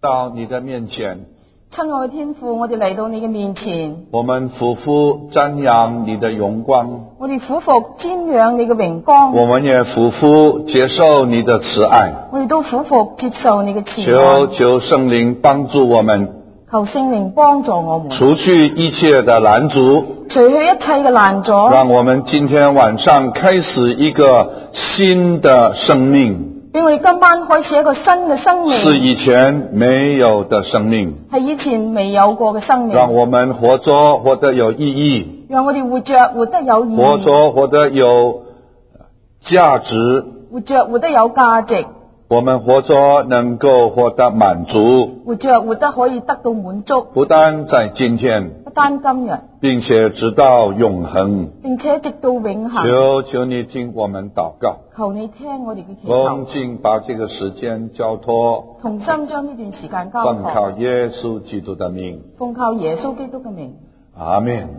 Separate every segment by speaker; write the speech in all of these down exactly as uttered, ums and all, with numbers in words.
Speaker 1: 到你的面前，
Speaker 2: 親愛嘅天父，我哋嚟到你嘅面前，
Speaker 1: 我們俯伏瞻仰你的榮光，
Speaker 2: 我哋俯伏瞻仰你嘅榮光，
Speaker 1: 我們也俯伏接受你的慈愛，
Speaker 2: 我哋都俯伏接受你嘅慈愛。
Speaker 1: 求求聖靈幫助我們，
Speaker 2: 求聖靈幫助我們，
Speaker 1: 除去一切的攔阻，
Speaker 2: 除去一切嘅攔阻，
Speaker 1: 讓我們今天晚上開始一個新的生命，
Speaker 2: 俾我哋今晚開始一個新嘅生命，
Speaker 1: 是以前沒有的生命，
Speaker 2: 係以前未有過嘅生命。
Speaker 1: 讓我們活着活得有意義，
Speaker 2: 讓我哋活着活得有意義，
Speaker 1: 活着活得有價值，
Speaker 2: 活着活得有價值，
Speaker 1: 我們活着能夠活得滿足，
Speaker 2: 活着活得可以得到滿足，
Speaker 1: 不單在今天，
Speaker 2: 不單今日，
Speaker 1: 並且直到永恆。
Speaker 2: 並且直到永恆。
Speaker 1: 求求你聽我們禱告，
Speaker 2: 求你聽我哋嘅祈
Speaker 1: 恭
Speaker 2: 求，
Speaker 1: 敬把這個時間交託，
Speaker 2: 同心將呢段時間交
Speaker 1: 奉靠
Speaker 2: 託，
Speaker 1: 耶穌基督的名，
Speaker 2: 奉靠耶穌基督嘅名。
Speaker 1: 阿們。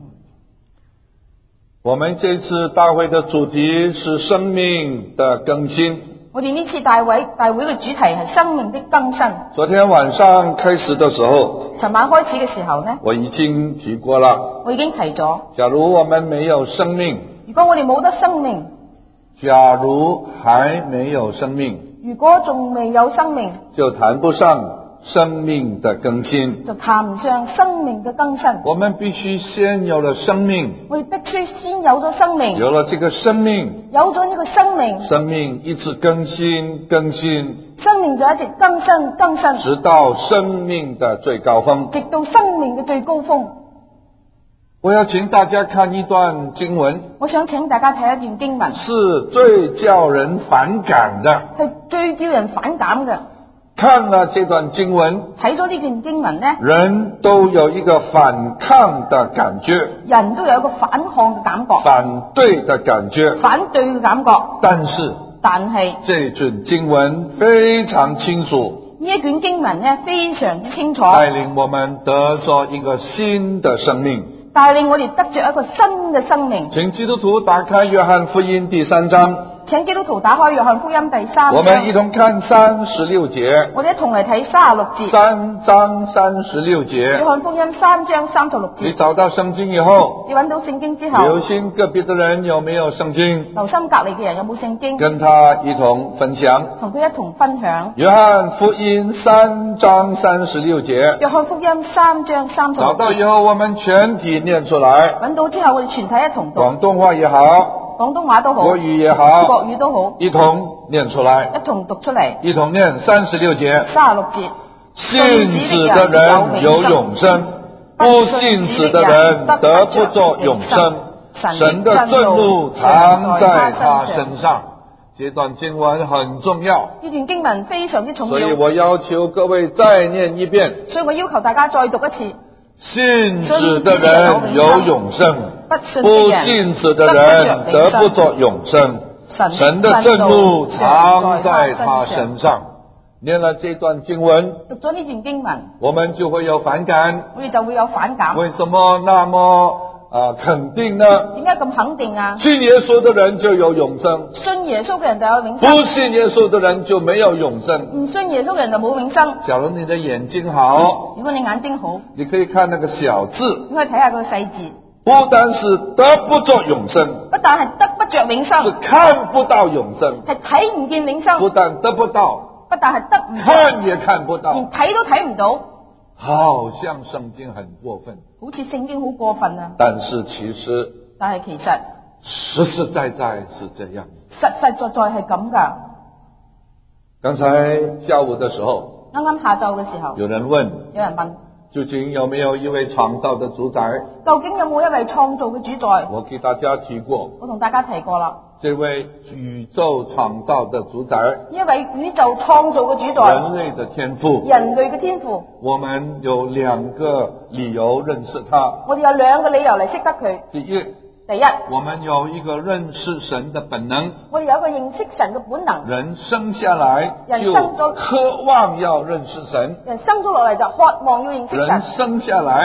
Speaker 1: 我們這次大會的主題是生命的更新。
Speaker 2: 我哋呢次大會大會嘅主題係生命的更新。
Speaker 1: 昨天晚上開始的時候，
Speaker 2: 尋晚開始嘅時候呢，
Speaker 1: 我已經提過了，
Speaker 2: 我已經提咗，
Speaker 1: 假如我們沒有生命，
Speaker 2: 如果我哋冇得生命，
Speaker 1: 假如還沒有生命，
Speaker 2: 如果仲未有生命，
Speaker 1: 就談不上生命的更新，
Speaker 2: 就談唔上生命嘅更新。
Speaker 1: 我們必須先有了生命，
Speaker 2: 我哋必須先有咗生命，
Speaker 1: 有了這個生命，
Speaker 2: 有咗呢個生命，
Speaker 1: 生命一直更新更新，
Speaker 2: 生命就一直更新更新，
Speaker 1: 直到生命的最高峰。
Speaker 2: 直到生命嘅最高峰。
Speaker 1: 我要請大家看一段經文，
Speaker 2: 我想請大家睇一段經文，
Speaker 1: 是最叫人反感的。
Speaker 2: 係最叫人反感嘅。
Speaker 1: 看了這段經文，
Speaker 2: 睇咗呢段經文呢，
Speaker 1: 人都有一個反抗的感覺，
Speaker 2: 人都有一個反抗嘅感覺，
Speaker 1: 反對的感覺。
Speaker 2: 反對嘅感覺。
Speaker 1: 但是
Speaker 2: 但係
Speaker 1: 這段經文非常清楚，
Speaker 2: 呢一卷經文呢非常之清楚，
Speaker 1: 帶領我們得着一個新的生命，
Speaker 2: 帶領我哋得着一個新嘅生命。
Speaker 1: 請基督徒打開約翰福音第三章，
Speaker 2: 請基督徒打開約翰福音第三章，
Speaker 1: 我們一同看三十六節。
Speaker 2: 我哋一同嚟睇三十六節。
Speaker 1: 三章三十六節。
Speaker 2: 約翰福音三章三十六節。
Speaker 1: 你找到聖經以後，
Speaker 2: 你揾到聖經之後，
Speaker 1: 留心隔壁的人有沒有聖經，
Speaker 2: 留心隔離嘅人有冇聖經，
Speaker 1: 跟他一同分享。
Speaker 2: 同佢一同分享。
Speaker 1: 約翰福音三章三十六節。
Speaker 2: 約翰福音三章三十六節。
Speaker 1: 找到以後，我們全體念出來。
Speaker 2: 揾到之後，我哋全體一同讀。
Speaker 1: 廣東話也好，
Speaker 2: 廣東話都好，
Speaker 1: 國語也好，
Speaker 2: 國語都好，
Speaker 1: 一同念出來，
Speaker 2: 一同讀出嚟。
Speaker 1: 一同念三十六節。
Speaker 2: 三十六節。
Speaker 1: 信子的人有永生，不信子的人得不着永生。神的震怒藏在他身上。這段經文很重要，
Speaker 2: 呢段經文非常之重要，
Speaker 1: 所以我要求各位再念一遍。
Speaker 2: 所以我要求大家再讀一次。
Speaker 1: 信子的人有永生，不信子的人得不着永生。神的震怒藏在他身上。念了這段經文，
Speaker 2: 讀咗呢段經文，
Speaker 1: 我們就會有反感。
Speaker 2: 我哋就會有反感。
Speaker 1: 為什麼那麼啊、呃、肯定呢？
Speaker 2: 點解咁肯定啊？
Speaker 1: 信耶穌的人就有永生，
Speaker 2: 信耶穌嘅人就有永生。
Speaker 1: 不信耶穌的人就沒有永生。
Speaker 2: 唔信耶穌嘅人就冇永生。
Speaker 1: 假如你的眼睛好，
Speaker 2: 如果你眼睛好，
Speaker 1: 你可以看那個小字，
Speaker 2: 應該睇下個細字。
Speaker 1: 不單是得不着永生，
Speaker 2: 不但係得不着永生，
Speaker 1: 是看不到永生，
Speaker 2: 係睇唔見永生。
Speaker 1: 不但得不到，
Speaker 2: 不但係得唔到，
Speaker 1: 看也看不到，
Speaker 2: 連睇都睇唔到。
Speaker 1: 好像聖經很過分，
Speaker 2: 好似聖經好過分啊！
Speaker 1: 但是其實，
Speaker 2: 但係其實
Speaker 1: 實實在在是這樣，
Speaker 2: 實實在在係咁噶。
Speaker 1: 剛才下午的時候，
Speaker 2: 啱啱下晝嘅時候，
Speaker 1: 有人問，
Speaker 2: 有人問，
Speaker 1: 究竟有沒有一位創造的主宰？
Speaker 2: 究竟有冇一位創造嘅主宰？
Speaker 1: 我給大家提過，
Speaker 2: 我同大家提過啦。
Speaker 1: 這位宇宙創造的主宰，
Speaker 2: 呢一位宇宙創造嘅主宰，
Speaker 1: 人類的天父，
Speaker 2: 人類嘅天父。
Speaker 1: 我們有兩個理由認識他。
Speaker 2: 我哋有兩個理由嚟識得佢。
Speaker 1: 第一，
Speaker 2: 第一，
Speaker 1: 我們有一個認識神的本能。
Speaker 2: 我哋有一個認識神嘅本能。
Speaker 1: 人生下來就
Speaker 2: 就
Speaker 1: 渴望要認識神。
Speaker 2: 人生咗落嚟就渴望要認識神。
Speaker 1: 人生下來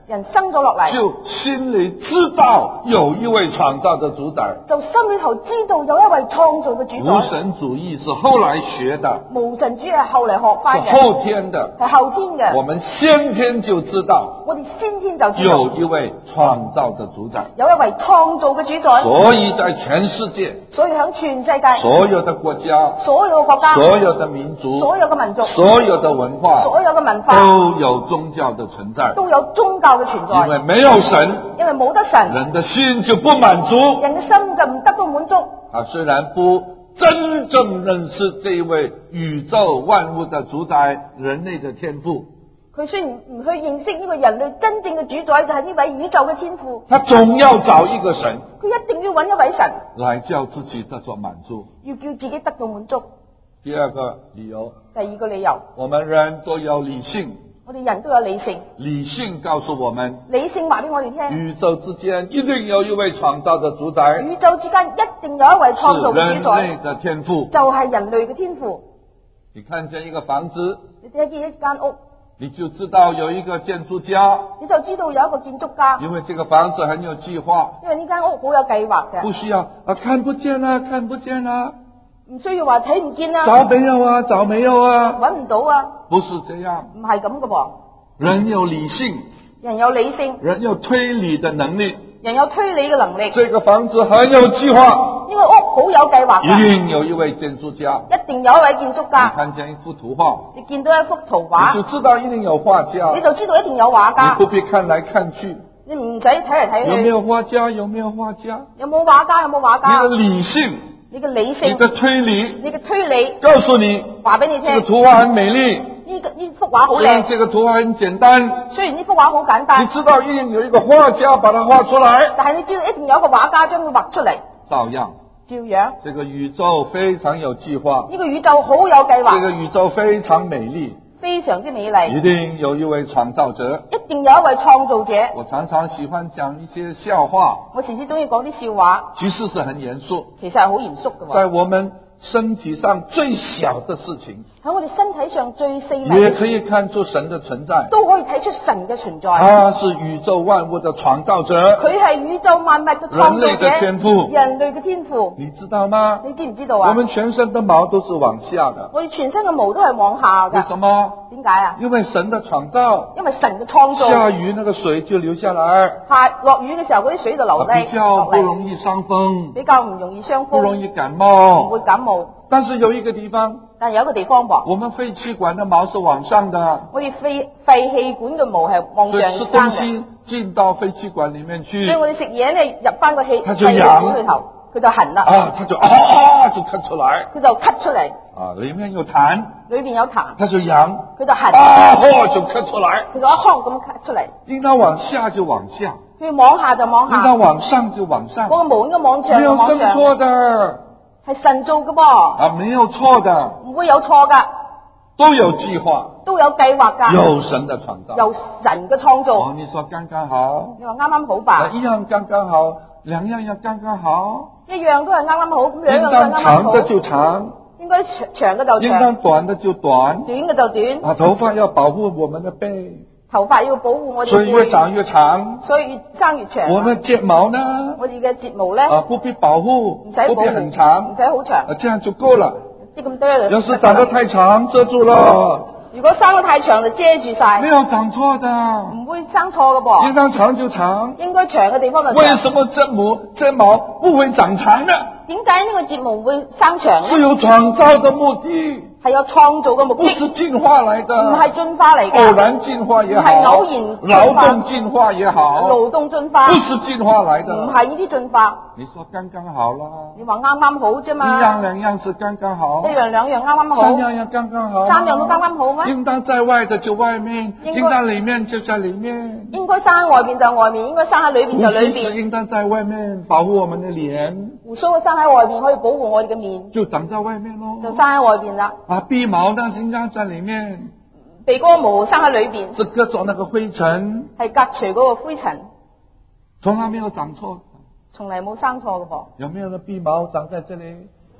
Speaker 2: 人生咗落嚟，
Speaker 1: 就心裏知道有一位創造的主宰。
Speaker 2: 就心裏頭知道有一位創造嘅主
Speaker 1: 無
Speaker 2: 宰。
Speaker 1: 神主義是後來學的，
Speaker 2: 無神主義係後嚟學翻
Speaker 1: 是
Speaker 2: 嘅，
Speaker 1: 後天的。
Speaker 2: 係後天嘅。
Speaker 1: 我們先天就知道
Speaker 2: 我哋先天就知道
Speaker 1: 有一位創造的主宰，
Speaker 2: 有一位創造嘅主宰，
Speaker 1: 所以在全世界，
Speaker 2: 所以喺全世界
Speaker 1: 所有的國家，
Speaker 2: 所有嘅國家，
Speaker 1: 所有的民族，
Speaker 2: 所有嘅民族，
Speaker 1: 所有的文化，
Speaker 2: 所有嘅文化
Speaker 1: 都有宗教的存在。
Speaker 2: 都有宗教嘅存在。
Speaker 1: 因為沒有神，
Speaker 2: 因為冇得神，
Speaker 1: 人的心就不滿足。
Speaker 2: 人嘅心就唔得到滿足。
Speaker 1: 他雖然不真正認識這一位宇宙萬物的主宰，人類的天父，
Speaker 2: 佢雖然唔去認識呢個人類真正嘅主宰，就係呢位宇宙嘅天父，
Speaker 1: 他總要找一個神
Speaker 2: 佢一定要揾一位神，
Speaker 1: 來叫自己得到滿足。
Speaker 2: 要叫自己得到滿足。
Speaker 1: 第二個理由，
Speaker 2: 第二個理由，
Speaker 1: 我們人都有理性，
Speaker 2: 我哋人都有理性，
Speaker 1: 理性告訴我們，
Speaker 2: 理性話俾我哋聽，
Speaker 1: 宇宙之間一定有一位創造的主宰，
Speaker 2: 宇宙之間一定有一位創造
Speaker 1: 是
Speaker 2: 嘅主宰，
Speaker 1: 人類的天父。
Speaker 2: 就係人類嘅天父。
Speaker 1: 你看見一個房子，
Speaker 2: 你睇見一間屋，
Speaker 1: 你就知道有一個建築家，
Speaker 2: 你就知道有一個建築家，
Speaker 1: 因為這個房子很有計劃，
Speaker 2: 因為呢間屋好有計劃嘅，
Speaker 1: 不需要啊，看不見啊，看不見啊，
Speaker 2: 唔需要話睇唔見啊，
Speaker 1: 找沒有啊，找沒有啊，
Speaker 2: 揾唔到啊，
Speaker 1: 不是這樣。
Speaker 2: 唔係咁嘅噃。
Speaker 1: 人有理性，
Speaker 2: 人有理性，
Speaker 1: 人有推理的能力，
Speaker 2: 人有推理嘅能力。
Speaker 1: 這個房子很有計劃，
Speaker 2: 呢個屋好有計劃
Speaker 1: 一
Speaker 2: 㗎，
Speaker 1: 定有一位建築家。
Speaker 2: 一定有一位建築
Speaker 1: 你
Speaker 2: 家。
Speaker 1: 看見一幅圖畫，
Speaker 2: 你見到一幅圖
Speaker 1: 你
Speaker 2: 畫，
Speaker 1: 就知道一定有畫家，
Speaker 2: 你就知道一定有畫
Speaker 1: 你
Speaker 2: 家。
Speaker 1: 不必看來看去，
Speaker 2: 你唔使睇嚟睇去，
Speaker 1: 有沒有畫家？有沒有畫家？
Speaker 2: 有冇畫家？有冇畫
Speaker 1: 你
Speaker 2: 家？
Speaker 1: 的理性，
Speaker 2: 你嘅理
Speaker 1: 你
Speaker 2: 性，
Speaker 1: 的推理，
Speaker 2: 你嘅推理，
Speaker 1: 告訴你，
Speaker 2: 話俾你聽。
Speaker 1: 這個圖畫很美麗，
Speaker 2: 呢個呢幅畫好
Speaker 1: 雖然
Speaker 2: 靚，
Speaker 1: 這個圖畫很簡單，
Speaker 2: 雖然呢幅畫好簡
Speaker 1: 你
Speaker 2: 單，
Speaker 1: 知道一定有一個畫家把它畫出來，
Speaker 2: 但係你知道一定有一個畫家將佢畫出嚟，
Speaker 1: 照樣，
Speaker 2: 照樣。
Speaker 1: 這個宇宙非常有計劃，
Speaker 2: 呢個宇宙好有計劃，
Speaker 1: 這個宇宙非常美麗，
Speaker 2: 非常之美麗，
Speaker 1: 一定有一位創造者。
Speaker 2: 一定有一位創造者。
Speaker 1: 我常常喜歡講一些笑話，
Speaker 2: 我時時中意講啲笑話，
Speaker 1: 其實是很嚴肅，
Speaker 2: 其實係好嚴肅嘅喎。
Speaker 1: 在我們身體上最小的事情，
Speaker 2: 喺我哋身體上最細微
Speaker 1: 也可
Speaker 2: 嘅事
Speaker 1: 以看出神的存在。
Speaker 2: 都可以睇出神嘅存在。
Speaker 1: 他是宇宙萬物的創造者，
Speaker 2: 佢係宇宙萬物嘅創造者，
Speaker 1: 人類的天父
Speaker 2: 人類嘅天父。
Speaker 1: 你知道嗎？
Speaker 2: 你知唔知道啊？
Speaker 1: 我們全身的毛都是往下的，
Speaker 2: 我哋全身嘅毛都係往下
Speaker 1: 為
Speaker 2: 㗎。
Speaker 1: 什麼？
Speaker 2: 點解啊？
Speaker 1: 因為神的創造，
Speaker 2: 因為神嘅創造，
Speaker 1: 下雨那個水就流下來，
Speaker 2: 下落雨嘅時候嗰啲水就流低
Speaker 1: 比較
Speaker 2: 落嚟，
Speaker 1: 不容易傷風，
Speaker 2: 比較唔容易傷風，
Speaker 1: 不容易感
Speaker 2: 唔
Speaker 1: 冒。
Speaker 2: 會感冒。
Speaker 1: 但是有一個地方，
Speaker 2: 但係有一個地方噃，
Speaker 1: 我們肺氣管的毛是往上的，
Speaker 2: 我哋肺肺氣管嘅毛係往
Speaker 1: 所以
Speaker 2: 上生
Speaker 1: 吃東
Speaker 2: 嘅，
Speaker 1: 西進到肺氣管裏面去
Speaker 2: 所以，我哋食嘢咧入翻個氣
Speaker 1: 它就
Speaker 2: 肺氣
Speaker 1: 癢
Speaker 2: 管裏頭，佢就痕啦，
Speaker 1: 啊，它就啊啊就咳出來，
Speaker 2: 佢就咳出嚟，
Speaker 1: 啊，裏面有痰，
Speaker 2: 裏邊有痰，
Speaker 1: 它就癢，
Speaker 2: 佢就痕，
Speaker 1: 啊哦就咳出來，
Speaker 2: 佢就一腔咁咳出嚟。
Speaker 1: 應當往下就往下，
Speaker 2: 佢往下就往
Speaker 1: 應當
Speaker 2: 下，
Speaker 1: 往上就往上，
Speaker 2: 嗰個毛應該往上
Speaker 1: 沒有生
Speaker 2: 就往上，
Speaker 1: 錯的
Speaker 2: 係神做嘅噃，
Speaker 1: 啊，沒有錯的，
Speaker 2: 唔會有錯噶，
Speaker 1: 都有計劃，
Speaker 2: 都有計劃噶，
Speaker 1: 有神的創造。
Speaker 2: 由神嘅創造。
Speaker 1: 哦，你說剛剛好，
Speaker 2: 你話啱啱好吧
Speaker 1: 啊？一樣剛剛好，兩樣也剛剛好，
Speaker 2: 一樣都係啱啱好，咁兩
Speaker 1: 應
Speaker 2: 樣都係
Speaker 1: 當
Speaker 2: 啱啱好。
Speaker 1: 長的就長，
Speaker 2: 應該長長嘅就
Speaker 1: 應
Speaker 2: 長，
Speaker 1: 當短的就短。
Speaker 2: 短嘅就短。
Speaker 1: 啊，頭髮要保護我們的背，
Speaker 2: 頭髮要保護我哋
Speaker 1: 所以越
Speaker 2: 背，
Speaker 1: 長越長。
Speaker 2: 所以越生越長。
Speaker 1: 我們睫毛呢？
Speaker 2: 我哋嘅睫毛咧，
Speaker 1: 啊，不必保護，
Speaker 2: 唔使保
Speaker 1: 不必
Speaker 2: 護，唔
Speaker 1: 很長，
Speaker 2: 使好長
Speaker 1: 啊，，這樣就夠了。
Speaker 2: 啲咁多就
Speaker 1: 要是長得太長，遮住了，
Speaker 2: 如果生得太長就遮住晒
Speaker 1: 沒，有長錯的，
Speaker 2: 唔會生錯嘅噃。
Speaker 1: 應當長就長。
Speaker 2: 應該長嘅地方就
Speaker 1: 為
Speaker 2: 長。
Speaker 1: 什麼睫毛睫毛不會長長呢？
Speaker 2: 點解呢個睫毛會生長咧？
Speaker 1: 是有創造的目的，
Speaker 2: 係有創造嘅目的，
Speaker 1: 不是進化來的，
Speaker 2: 唔係進化嚟
Speaker 1: 偶
Speaker 2: 嘅，
Speaker 1: 然進化也好，
Speaker 2: 唔係偶然進化
Speaker 1: 勞動進化也好，
Speaker 2: 勞動進化，
Speaker 1: 不是進化來的。
Speaker 2: 唔係呢啲進化。
Speaker 1: 你說剛剛好啦，
Speaker 2: 你話啱啱好啫
Speaker 1: 一
Speaker 2: 嘛，
Speaker 1: 樣兩樣是剛剛好，
Speaker 2: 一樣兩樣啱啱好，
Speaker 1: 三樣也剛剛好，
Speaker 2: 三樣都啱啱好咩？
Speaker 1: 應當在外的就外面，
Speaker 2: 應該
Speaker 1: 應當裏面就在裏面。
Speaker 2: 應該生喺外邊就外面，應該生喺裏邊就裏
Speaker 1: 胡鬚是
Speaker 2: 邊。
Speaker 1: 應當在外面保護我們的臉，
Speaker 2: 胡鬚生喺外邊可以保護我哋嘅面，
Speaker 1: 就長在外面咯。
Speaker 2: 就生喺外邊啦。
Speaker 1: 啊，鼻毛呢應當在裏面，
Speaker 2: 鼻哥毛生喺裏邊，
Speaker 1: 是隔咗那個灰塵，
Speaker 2: 係隔除嗰個灰塵，
Speaker 1: 從來沒有長錯。
Speaker 2: 從嚟冇生錯嘅噃。
Speaker 1: 有沒有呢鼻毛長在這裏？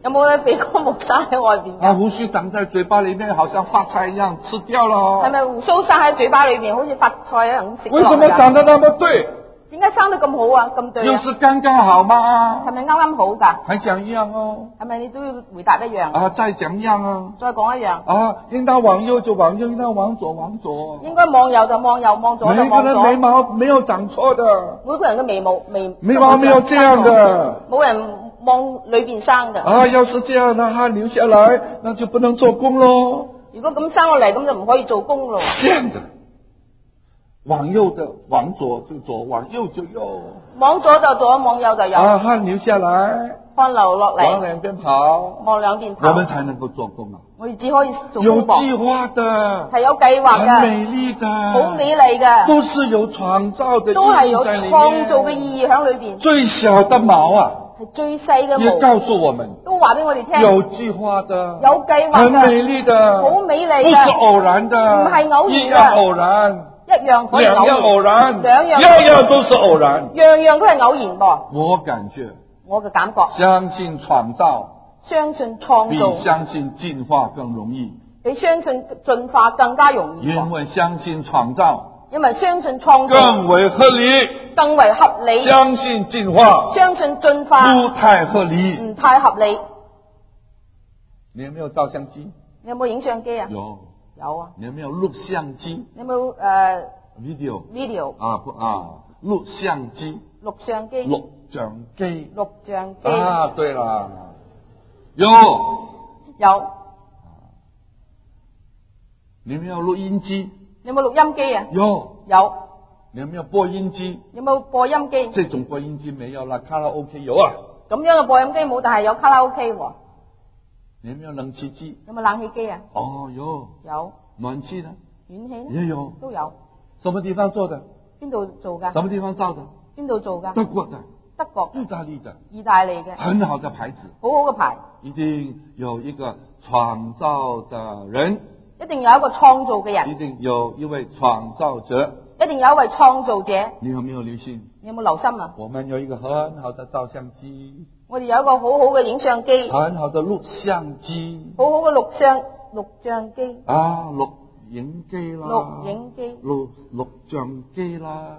Speaker 2: 有冇咧鼻哥木生喺外邊？
Speaker 1: 啊，胡鬚長在嘴巴裏面，好像發菜一樣，吃掉了。
Speaker 2: 係咪胡鬚生喺嘴巴裏邊，好似發菜一樣咁食落？
Speaker 1: 為什麼長得那麼對？
Speaker 2: 點解生得咁好啊？咁對啊？
Speaker 1: 又是剛剛好嘛？
Speaker 2: 係咪啱啱好㗎？
Speaker 1: 還講一樣哦。
Speaker 2: 係咪你都要回答一樣？
Speaker 1: 啊，再講一樣啊。
Speaker 2: 再講一樣。
Speaker 1: 啊，應當往右就往右，應當往左往左。
Speaker 2: 應該望右就望右，望左就望左。
Speaker 1: 每個人眉毛沒有長錯的。
Speaker 2: 每個人嘅眉毛眉
Speaker 1: 眉毛沒有這樣的。
Speaker 2: 冇人望裏邊生嘅。
Speaker 1: 啊，要是這樣，那他留下來，那就不能做工咯。
Speaker 2: 如果咁生落嚟，咁就唔可以做工咯。
Speaker 1: 這樣的。往右的往左就左，往右就右。
Speaker 2: 往左就左，往右就右。
Speaker 1: 啊，汗流下來，
Speaker 2: 汗流落嚟，
Speaker 1: 往兩邊跑，
Speaker 2: 往兩邊跑，
Speaker 1: 我們才能夠做工啊。
Speaker 2: 我哋只可以做工。
Speaker 1: 有計劃的，
Speaker 2: 係有計劃嘅，
Speaker 1: 很美麗的，
Speaker 2: 好美麗嘅，
Speaker 1: 都是有創造的意義在裏面，
Speaker 2: 都係有創造嘅意義喺裏邊。
Speaker 1: 最小的毛啊，
Speaker 2: 係最細嘅毛，
Speaker 1: 也告訴我們，
Speaker 2: 都話俾我哋聽，
Speaker 1: 有計劃的，
Speaker 2: 有計劃嘅，
Speaker 1: 很美麗的，
Speaker 2: 好美麗嘅，
Speaker 1: 不是偶然的，
Speaker 2: 唔係偶然嘅，
Speaker 1: 一樣偶然。
Speaker 2: 一樣可以
Speaker 1: 兩樣偶然，
Speaker 2: 兩樣
Speaker 1: 樣樣都是偶然，
Speaker 2: 樣樣都係偶然噃。
Speaker 1: 我感覺，
Speaker 2: 我嘅感覺，
Speaker 1: 相信創造，
Speaker 2: 相信創造
Speaker 1: 比相信進化更容易，
Speaker 2: 比相信進化更加容易。
Speaker 1: 因為相信創造，
Speaker 2: 因為相信創造
Speaker 1: 更為合理，
Speaker 2: 更為合理。
Speaker 1: 相信進化，
Speaker 2: 相信進化
Speaker 1: 不太合理，
Speaker 2: 唔太合理。
Speaker 1: 你有沒有照相機？
Speaker 2: 你有冇影相機啊？
Speaker 1: 有。
Speaker 2: 有啊。
Speaker 1: 你有沒有錄像機？
Speaker 2: 你有冇誒、uh,
Speaker 1: video
Speaker 2: video
Speaker 1: 啊不啊錄像機？
Speaker 2: 錄像機。
Speaker 1: 錄像機。
Speaker 2: 錄像機。
Speaker 1: 啊，對啦，有。
Speaker 2: 有。
Speaker 1: 你有沒有錄音機？
Speaker 2: 你有冇錄音機啊？
Speaker 1: 有。
Speaker 2: 有。
Speaker 1: 你有沒有播音機？
Speaker 2: 有冇播音機？
Speaker 1: 這種播音機沒有啦，卡拉 OK 有啊。
Speaker 2: 咁樣嘅播音機冇，但係有卡拉 OK 喎。
Speaker 1: 你有沒有冷氣機？
Speaker 2: 有冇冷氣機啊？
Speaker 1: 哦，有。
Speaker 2: 有。
Speaker 1: 暖氣呢？
Speaker 2: 暖氣呢？
Speaker 1: 也有。
Speaker 2: 都有。
Speaker 1: 什麼地方做的？
Speaker 2: 邊度做㗎？
Speaker 1: 什麼地方造的？
Speaker 2: 邊度做㗎？
Speaker 1: 德國的。
Speaker 2: 德國。
Speaker 1: 意大利的。
Speaker 2: 意大利嘅。
Speaker 1: 很好的牌子。
Speaker 2: 好好嘅牌。
Speaker 1: 一定有一個創造的人。
Speaker 2: 一定有一個創造嘅人。
Speaker 1: 一定有一位創造者。
Speaker 2: 一定有一位創造者。
Speaker 1: 你有沒有留心？
Speaker 2: 你有冇留心啊？
Speaker 1: 我們有一個很好的照相機。
Speaker 2: 我哋有一個好好嘅影相機。
Speaker 1: 很好的錄像機。
Speaker 2: 好好嘅錄像錄像機。
Speaker 1: 啊，錄影機啦。
Speaker 2: 錄影機。
Speaker 1: 錄錄像機啦。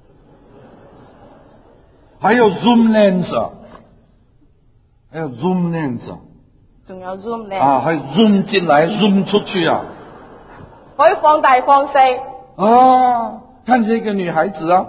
Speaker 1: 還有 zoom lens，還有 zoom lens。
Speaker 2: 仲有 zoom lens。
Speaker 1: 啊，還有 zoom 進來 zoom 出去啊。
Speaker 2: 可以放大放細。
Speaker 1: 啊，看見一個女孩子啊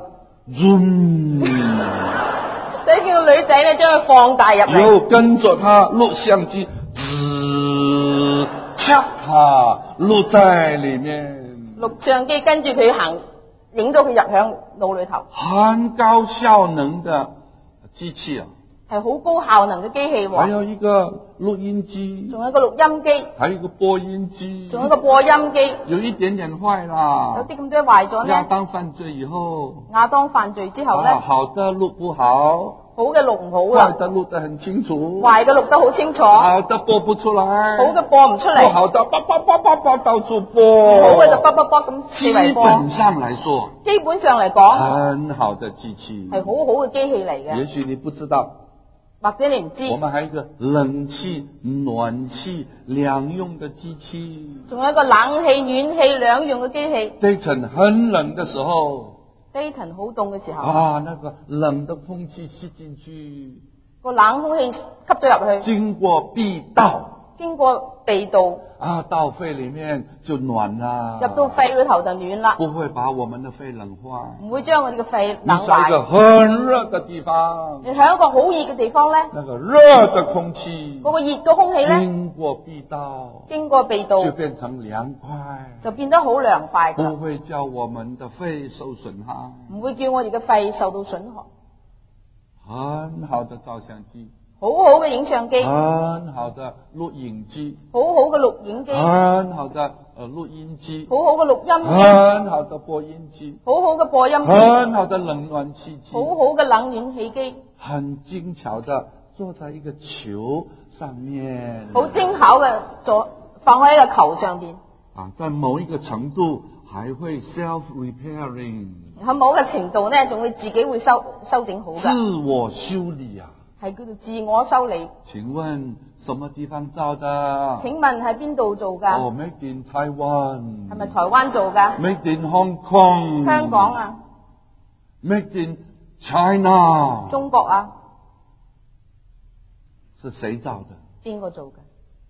Speaker 1: ，zoom。
Speaker 2: 所以叫個女仔咧，將佢放大入嚟。
Speaker 1: 又跟着他錄相機，吱，啪，錄在裏面。
Speaker 2: 錄相機跟住佢行，影到佢入響腦裏頭。
Speaker 1: 很高效能的機器啊！
Speaker 2: 係好高效能嘅機器喎。
Speaker 1: 還有一個錄音機。
Speaker 2: 仲有一個錄音機。
Speaker 1: 還有一個播音機。
Speaker 2: 仲有一個播音機。
Speaker 1: 有一點點壞啦。
Speaker 2: 有啲咁多壞咗呢。
Speaker 1: 亞當犯罪以後。
Speaker 2: 亞當犯罪之後咧。
Speaker 1: 啊，好的錄不好。
Speaker 2: 好嘅錄唔好啊。
Speaker 1: 壞的錄得很清楚。
Speaker 2: 壞嘅錄得好清楚。
Speaker 1: 好的播不出來。
Speaker 2: 好嘅播唔出嚟。
Speaker 1: 不好的叭叭叭叭叭到處播。
Speaker 2: 好嘅就叭叭叭咁四圍播。
Speaker 1: 基本上來說。
Speaker 2: 基本上嚟講。
Speaker 1: 很好的機器。
Speaker 2: 係好好嘅機器嚟嘅。
Speaker 1: 也許你不知道。
Speaker 2: 或者你唔知。
Speaker 1: 我們還有一個冷氣、暖氣兩用的機器。
Speaker 2: 仲有一個冷氣、暖氣兩用嘅機器。
Speaker 1: 地層很冷的時候。
Speaker 2: 地層好凍嘅時候。
Speaker 1: 啊，那個冷的空氣吸進去。
Speaker 2: 個冷空氣吸咗入去。
Speaker 1: 經過鼻道。
Speaker 2: 經過鼻道。
Speaker 1: 啊，到肺裏面就暖啦。
Speaker 2: 入到肺裏頭就暖啦。
Speaker 1: 不會把我們的肺冷化。
Speaker 2: 唔會將我哋嘅肺冷壞。
Speaker 1: 你在一個很熱的地方。
Speaker 2: 你喺一個好熱嘅地方咧。
Speaker 1: 那個熱的空氣。
Speaker 2: 嗰個熱嘅空氣咧。
Speaker 1: 經過鼻道。
Speaker 2: 經過鼻道。
Speaker 1: 就變成涼快。
Speaker 2: 就變得好涼快。
Speaker 1: 不會叫我們的肺受損害。
Speaker 2: 唔會叫我哋嘅肺受到損害。
Speaker 1: 很好的照相機。
Speaker 2: 好好嘅影相機。
Speaker 1: 很好的錄影機。
Speaker 2: 好好嘅錄影機。
Speaker 1: 很好的呃錄音機。
Speaker 2: 好好嘅錄音機。
Speaker 1: 很好的播音機。
Speaker 2: 好好嘅播音機。
Speaker 1: 很好的冷暖氣機。
Speaker 2: 好好嘅冷暖氣機。
Speaker 1: 很精巧的坐在一個球上面。
Speaker 2: 好精巧嘅坐放喺一個球上邊。
Speaker 1: 啊，在某一個程度還會 self repairing。
Speaker 2: 喺某一個程度呢，仲會自己會修修整好㗎。
Speaker 1: 自我修理啊。
Speaker 2: 係叫做自我修理。
Speaker 1: 請問什麼地方造的？
Speaker 2: 請問喺邊度做㗎？
Speaker 1: 哦 ，Made in Taiwan。
Speaker 2: 係咪台灣做㗎
Speaker 1: ？Made in Hong Kong。
Speaker 2: 香港啊
Speaker 1: ？Made in China。
Speaker 2: 中國啊？
Speaker 1: 是誰造的？
Speaker 2: 邊個做嘅？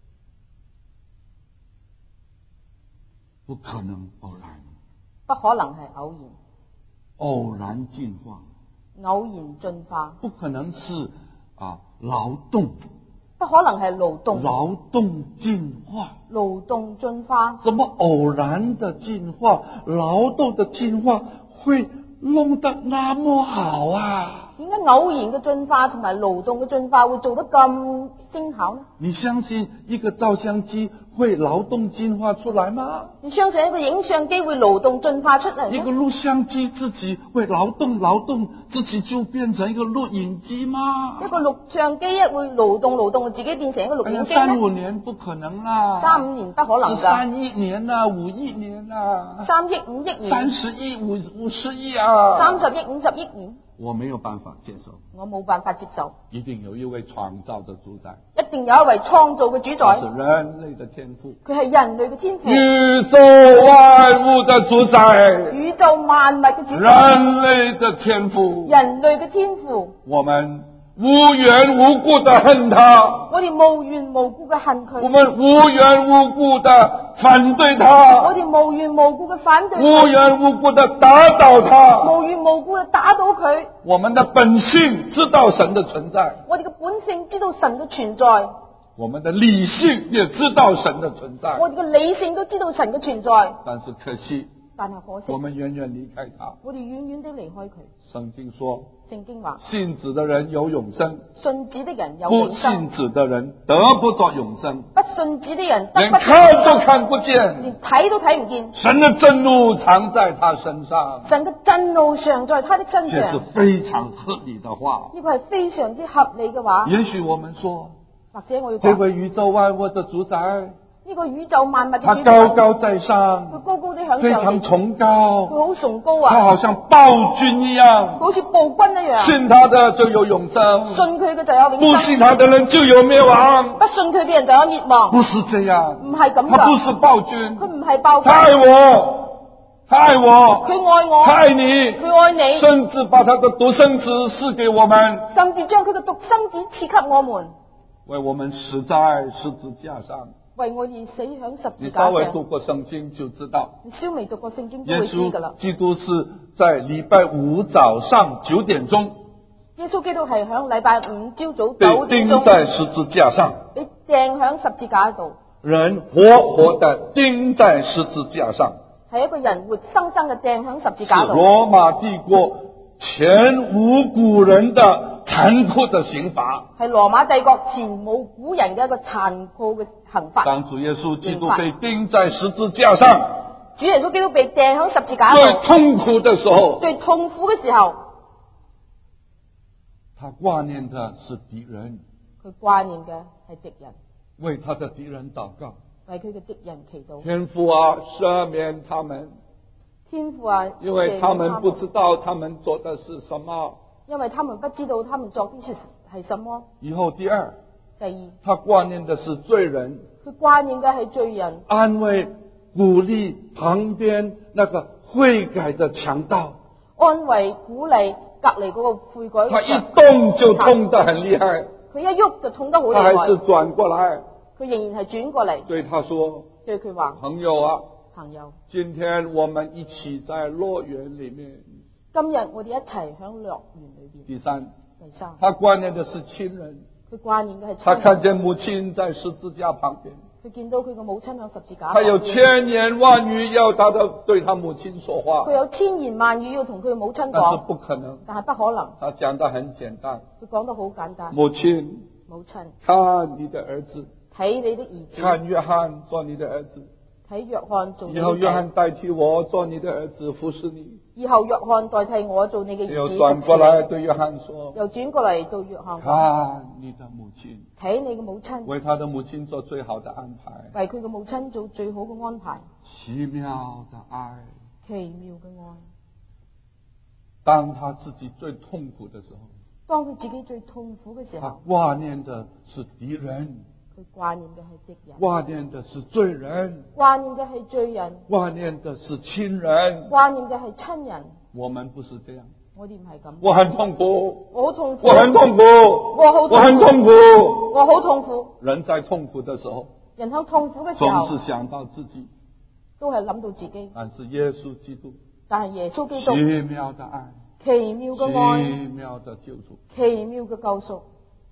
Speaker 1: 不可能偶然。
Speaker 2: 不可能係偶然。
Speaker 1: 偶然進化。
Speaker 2: 偶然進化。
Speaker 1: 不可能是啊勞動。
Speaker 2: 不可能係勞動。
Speaker 1: 勞動進化。
Speaker 2: 勞動進化。
Speaker 1: 怎麼偶然的進化，勞動的進化會弄得那麼好啊？
Speaker 2: 點解偶然嘅進化同埋勞動嘅進化會做得咁精巧呢？
Speaker 1: 你相信一個照相機會勞動進化出來嗎？
Speaker 2: 你相信一個影相機會勞動進化出嚟？
Speaker 1: 一個錄像機自己會勞動勞動，自己就變成一個錄影機嗎？
Speaker 2: 一個錄像機一會勞動勞動，自己變成一個錄影機
Speaker 1: 哎、三五年不可能啦，
Speaker 2: 三五年不可能㗎。
Speaker 1: 三億年啊，五億年啊，
Speaker 2: 三億五億年，
Speaker 1: 三十億五五十億啊，
Speaker 2: 三十億五十億年。
Speaker 1: 我沒有辦法接受，
Speaker 2: 我冇辦法接受。
Speaker 1: 一定有一位創造的主宰，
Speaker 2: 一定有一位創造嘅主宰，
Speaker 1: 是人類的天賦，
Speaker 2: 佢係人類嘅天賦，
Speaker 1: 宇宙萬物的主宰，
Speaker 2: 宇宙萬物嘅主宰，
Speaker 1: 人類的天賦，
Speaker 2: 人類嘅天賦。
Speaker 1: 我們無緣無故的恨他，
Speaker 2: 我哋無緣無故嘅恨佢，
Speaker 1: 我們無緣無故的反對他，
Speaker 2: 我哋無緣無故嘅反對佢，
Speaker 1: 無緣無故的打倒他，
Speaker 2: 無緣無故嘅打倒佢。
Speaker 1: 我們的本性知道神的存在，
Speaker 2: 我哋嘅本性知道神嘅存在，
Speaker 1: 我們的理性也知道神的存在，
Speaker 2: 我哋嘅理性都知道神嘅存在。
Speaker 1: 但是可惜，
Speaker 2: 但係可惜，
Speaker 1: 我們遠遠離開他。
Speaker 2: 我哋遠遠地離開佢。
Speaker 1: 聖經說，
Speaker 2: 聖經話，
Speaker 1: 信子的人有永生，
Speaker 2: 信子的人有
Speaker 1: 不
Speaker 2: 永生，
Speaker 1: 信子的人得不着永生，
Speaker 2: 不信子的人得
Speaker 1: 連
Speaker 2: 不着
Speaker 1: 看都看不見，
Speaker 2: 連睇都睇唔見。
Speaker 1: 神的震怒藏在他身上，
Speaker 2: 神嘅震怒常在他的身
Speaker 1: 這是
Speaker 2: 上。
Speaker 1: 非常合理的話。
Speaker 2: 呢個係非常之合理嘅話。
Speaker 1: 也許我們說，
Speaker 2: 或者我要
Speaker 1: 這
Speaker 2: 講，
Speaker 1: 位宇宙萬物的主宰，
Speaker 2: 呢個宇宙萬物嘅
Speaker 1: 他
Speaker 2: 主宰，
Speaker 1: 高高在上，
Speaker 2: 佢高高地響
Speaker 1: 非
Speaker 2: 上面，
Speaker 1: 常崇
Speaker 2: 佢
Speaker 1: 高，
Speaker 2: 好崇高
Speaker 1: 他
Speaker 2: 啊，
Speaker 1: 好像暴君一樣，
Speaker 2: 佢好似暴君一樣。
Speaker 1: 信他的就有永生，
Speaker 2: 信佢嘅就有永
Speaker 1: 不
Speaker 2: 生，
Speaker 1: 信他的人就有滅亡。
Speaker 2: 不信佢嘅人就有滅亡。
Speaker 1: 不是這樣，
Speaker 2: 唔係咁
Speaker 1: 他不
Speaker 2: 噶，
Speaker 1: 是暴君，
Speaker 2: 佢唔係暴君，
Speaker 1: 他愛我，他愛我，
Speaker 2: 佢愛我，
Speaker 1: 他愛你，
Speaker 2: 佢愛你，
Speaker 1: 甚至把他的獨生子賜給我們，
Speaker 2: 甚至將佢嘅獨生子賜給我們，
Speaker 1: 為我們死在十字架上。
Speaker 2: 為我而死響十字
Speaker 1: 你
Speaker 2: 架上。
Speaker 1: 稍微讀過聖經就知道，
Speaker 2: 你稍微讀過聖經都
Speaker 1: 耶
Speaker 2: 會知噶啦
Speaker 1: 穌。基督是在禮拜五早上九點鐘
Speaker 2: 耶穌基督係響禮拜五朝早
Speaker 1: 被
Speaker 2: 九點鐘
Speaker 1: 釘在十字架上，
Speaker 2: 被釘響十字架度，
Speaker 1: 人活活地釘在十字架上，
Speaker 2: 係一個人活生生嘅釘響十字架度。
Speaker 1: 是羅馬帝國前無古人的殘酷的刑罰。
Speaker 2: 係羅馬帝國前無古人嘅一個殘酷嘅刑罰。
Speaker 1: 當主耶穌基督被釘在十字架上，
Speaker 2: 主耶穌基督被釘響十字架度，
Speaker 1: 最痛苦的時候，
Speaker 2: 最痛苦嘅時候，
Speaker 1: 他掛念的是敵人，
Speaker 2: 佢掛念嘅係敵人，
Speaker 1: 為他的敵人禱告，
Speaker 2: 為佢嘅敵人祈禱。
Speaker 1: 天父啊，赦免他們，
Speaker 2: 天父啊，
Speaker 1: 因為他們不知道他們做的是什麼。
Speaker 2: 因為他們不知道他們做的是係什麼。
Speaker 1: 以後第二，
Speaker 2: 第二，
Speaker 1: 他掛念的是罪人，
Speaker 2: 佢掛念嘅係罪人，
Speaker 1: 安慰鼓勵旁邊那個悔改的強盜，
Speaker 2: 安慰鼓勵隔籬嗰個悔改嘅
Speaker 1: 他一動就痛得很厲害，
Speaker 2: 佢一喐就痛得好厲
Speaker 1: 他還是
Speaker 2: 害，
Speaker 1: 轉過來
Speaker 2: 佢仍然係轉過嚟
Speaker 1: 對他說，
Speaker 2: 對佢話：
Speaker 1: 朋友啊，
Speaker 2: 朋友，
Speaker 1: 今天我們一起在樂園裏面。
Speaker 2: 今日我哋一齊響樂園裏邊。
Speaker 1: 第三，
Speaker 2: 第三，
Speaker 1: 他掛念的是親人，
Speaker 2: 佢掛念嘅係親人。
Speaker 1: 他看見母親在十字架旁邊，
Speaker 2: 佢見到佢個母親響十字架旁邊。
Speaker 1: 他有千言萬語要他的對他母親說話，
Speaker 2: 佢有千言萬語要同佢母親
Speaker 1: 但是
Speaker 2: 講，
Speaker 1: 不可能。
Speaker 2: 但係不可能。
Speaker 1: 他講得很簡單，
Speaker 2: 佢講得好簡單。
Speaker 1: 母親，
Speaker 2: 母親，
Speaker 1: 看你的兒子，
Speaker 2: 睇你的兒子，
Speaker 1: 看約翰做你的兒子，
Speaker 2: 睇約翰做你的
Speaker 1: 以後約翰代替我做你的兒子服侍你。
Speaker 2: 以後約翰代替我做你嘅兒子。
Speaker 1: 又轉過來對約翰說，
Speaker 2: 又轉過嚟對約翰講，
Speaker 1: 看你的母親，
Speaker 2: 睇你嘅母親，
Speaker 1: 為他的母親做最好的安排，
Speaker 2: 為佢嘅母親做最好嘅安排。
Speaker 1: 奇妙的愛。
Speaker 2: 奇妙嘅愛。
Speaker 1: 當他自己最痛苦的時候，
Speaker 2: 當佢自己最痛苦嘅時
Speaker 1: 他
Speaker 2: 候，
Speaker 1: 掛念的是敵人，
Speaker 2: 佢掛念嘅係敵人，
Speaker 1: 掛念的是罪人，
Speaker 2: 掛念嘅係罪人，
Speaker 1: 掛念的是親人。
Speaker 2: 掛念嘅係親人。
Speaker 1: 我們不是這樣。
Speaker 2: 我哋唔係咁。
Speaker 1: 我很痛苦，
Speaker 2: 我好痛苦，
Speaker 1: 我很痛苦，
Speaker 2: 我好痛苦，
Speaker 1: 我很痛苦，
Speaker 2: 我好痛苦。
Speaker 1: 人在痛苦的時候，
Speaker 2: 人喺痛苦嘅時候，
Speaker 1: 總是想到自己，
Speaker 2: 都係諗到自己。
Speaker 1: 但是耶穌基督，
Speaker 2: 但係耶穌基督
Speaker 1: 奇妙的愛，
Speaker 2: 奇妙嘅愛，
Speaker 1: 奇妙的救主，
Speaker 2: 奇妙嘅救贖。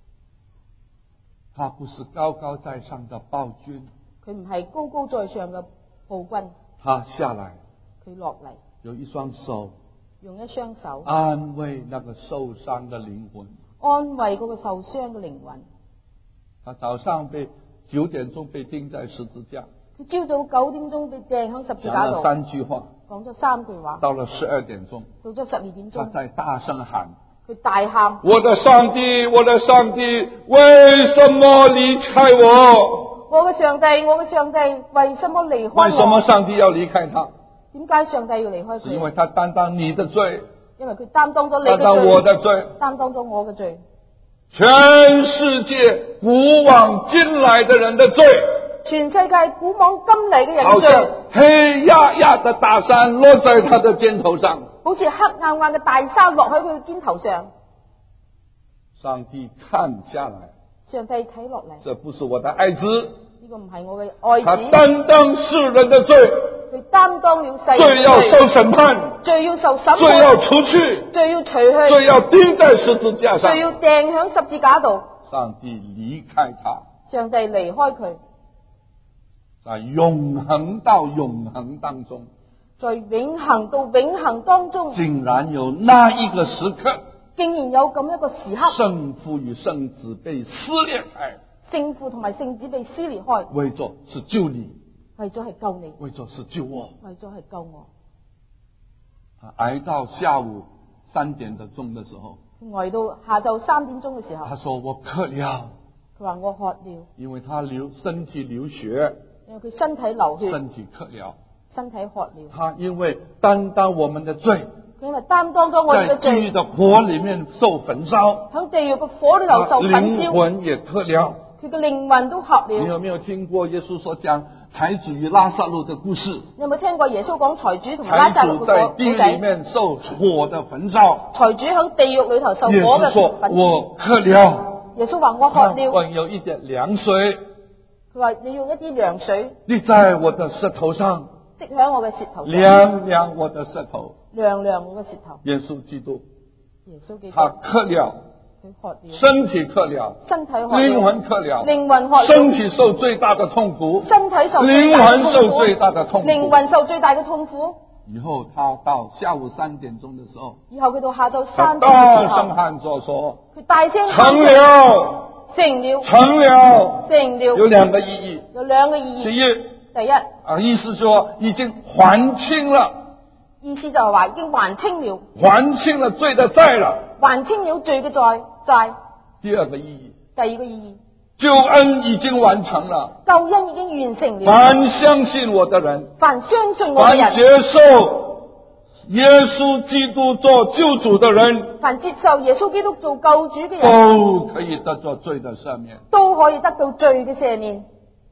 Speaker 1: 他不是高高在上的暴君，
Speaker 2: 佢唔係高高在上嘅暴君，
Speaker 1: 他下來，
Speaker 2: 佢落嚟，
Speaker 1: 有一雙手，
Speaker 2: 用一雙手
Speaker 1: 安慰那個受傷的靈魂，
Speaker 2: 安慰嗰個受傷嘅靈魂。
Speaker 1: 他早上被九點鐘被釘在十字架，
Speaker 2: 佢朝早九點鐘被掟喺十字架度，
Speaker 1: 講了三句話，
Speaker 2: 講咗三句話。
Speaker 1: 到了十二點鐘，
Speaker 2: 到咗十二點鐘，
Speaker 1: 他在大聲喊，
Speaker 2: 佢大喊：
Speaker 1: 我的上帝，我的上帝，為什麼離開我？
Speaker 2: 我嘅上帝，我嘅上帝，為什麼離開我？
Speaker 1: 為什麼上帝要離開他？
Speaker 2: 點解上帝要離開佢？
Speaker 1: 是因為他擔當你的罪，
Speaker 2: 因為佢擔當咗你嘅罪，
Speaker 1: 擔當我的罪，
Speaker 2: 擔當咗我嘅罪。
Speaker 1: 全世界古往今來的人的罪，
Speaker 2: 全世界古往今嚟嘅人
Speaker 1: 好像
Speaker 2: 嘅罪，
Speaker 1: 黑壓壓的大山落在他的肩頭上，
Speaker 2: 好似黑硬硬嘅大山落喺佢嘅肩頭上。
Speaker 1: 上帝看下來，
Speaker 2: 上帝睇落嚟，
Speaker 1: 這不是我的愛子，
Speaker 2: 呢個唔係我嘅愛
Speaker 1: 他
Speaker 2: 子，
Speaker 1: 擔當世人的罪，
Speaker 2: 佢擔當了世人
Speaker 1: 罪要受審判，
Speaker 2: 罪要受審判，
Speaker 1: 罪要除去，
Speaker 2: 罪要除去，
Speaker 1: 罪要釘在十字架上，
Speaker 2: 罪要掟響十字架度。
Speaker 1: 上帝離開他，
Speaker 2: 上帝離開佢，
Speaker 1: 在永恆到永恆當中，
Speaker 2: 在永恆到永恆當中，
Speaker 1: 竟然有那一個時刻，
Speaker 2: 竟然有咁一個時刻，
Speaker 1: 聖父與聖子被撕裂開，
Speaker 2: 聖父同埋聖子被撕裂開，
Speaker 1: 為咗是救你，
Speaker 2: 為咗係救你，
Speaker 1: 為咗是救我，
Speaker 2: 為咗係救我。
Speaker 1: 他挨到下午三點的鐘的時候，
Speaker 2: 挨到下晝三點鐘嘅時候，
Speaker 1: 他說我渴了，
Speaker 2: 佢話我渴了，
Speaker 1: 因為他流身體流血，
Speaker 2: 因為佢身體流血，
Speaker 1: 身體渴了，
Speaker 2: 身體渴了。
Speaker 1: 他因為擔當我們的罪，
Speaker 2: 佢因為擔當咗我哋嘅
Speaker 1: 在地獄
Speaker 2: 罪，
Speaker 1: 的火裏面受焚燒，
Speaker 2: 喺地獄嘅火裏頭受焚
Speaker 1: 靈
Speaker 2: 燒，
Speaker 1: 魂也渴了。
Speaker 2: 佢嘅靈魂都渴了。
Speaker 1: 你有沒有聽過耶穌所講財主與拉撒路的故事？
Speaker 2: 你有冇聽過耶穌講財主同埋拉撒路嘅
Speaker 1: 財主在
Speaker 2: 故事？
Speaker 1: 地裏面受火的焚燒，
Speaker 2: 財主喺地獄裏頭受火
Speaker 1: 耶穌
Speaker 2: 嘅
Speaker 1: 說
Speaker 2: 焚燒。
Speaker 1: 我渴了，
Speaker 2: 耶穌話我渴了，
Speaker 1: 我有一點涼水，
Speaker 2: 佢話你用一啲涼水
Speaker 1: 滴在我的舌頭上，
Speaker 2: 滴喺我嘅舌頭上，
Speaker 1: 涼涼我的舌頭。
Speaker 2: 涼涼我嘅舌頭。
Speaker 1: 耶穌基督，
Speaker 2: 耶穌基督，
Speaker 1: 他渴了，
Speaker 2: 佢渴了，
Speaker 1: 身體渴了，
Speaker 2: 身體渴了，
Speaker 1: 靈魂渴了，
Speaker 2: 靈魂渴了，
Speaker 1: 身體受最大的痛苦，
Speaker 2: 身體受最
Speaker 1: 靈
Speaker 2: 大嘅痛苦，
Speaker 1: 魂受最大的痛苦。
Speaker 2: 靈魂受最大嘅痛苦。
Speaker 1: 以後他到下午三點鐘的時候，
Speaker 2: 以後佢到下晝
Speaker 1: 他
Speaker 2: 三點嘅
Speaker 1: 大
Speaker 2: 時候，
Speaker 1: 聲喊着說：
Speaker 2: 佢大聲
Speaker 1: 成了，
Speaker 2: 成了，
Speaker 1: 成了，
Speaker 2: 成了。
Speaker 1: 有兩個意義。
Speaker 2: 有兩個意義。
Speaker 1: 第一，
Speaker 2: 第一，
Speaker 1: 啊，意思說已經還清了，
Speaker 2: 意思就係話已經還清了，
Speaker 1: 還清了罪的債了。
Speaker 2: 還清了罪嘅債債。
Speaker 1: 第二個意義，
Speaker 2: 第二個意義，
Speaker 1: 救恩已經完成了，
Speaker 2: 救恩已經完成了。
Speaker 1: 凡相信我的人，
Speaker 2: 凡相信我
Speaker 1: 凡
Speaker 2: 嘅人，
Speaker 1: 接受耶穌基督做救主的人，
Speaker 2: 凡接受耶穌基督做救主嘅人，
Speaker 1: 都可以得到罪的赦免。
Speaker 2: 都可以得到罪嘅赦免。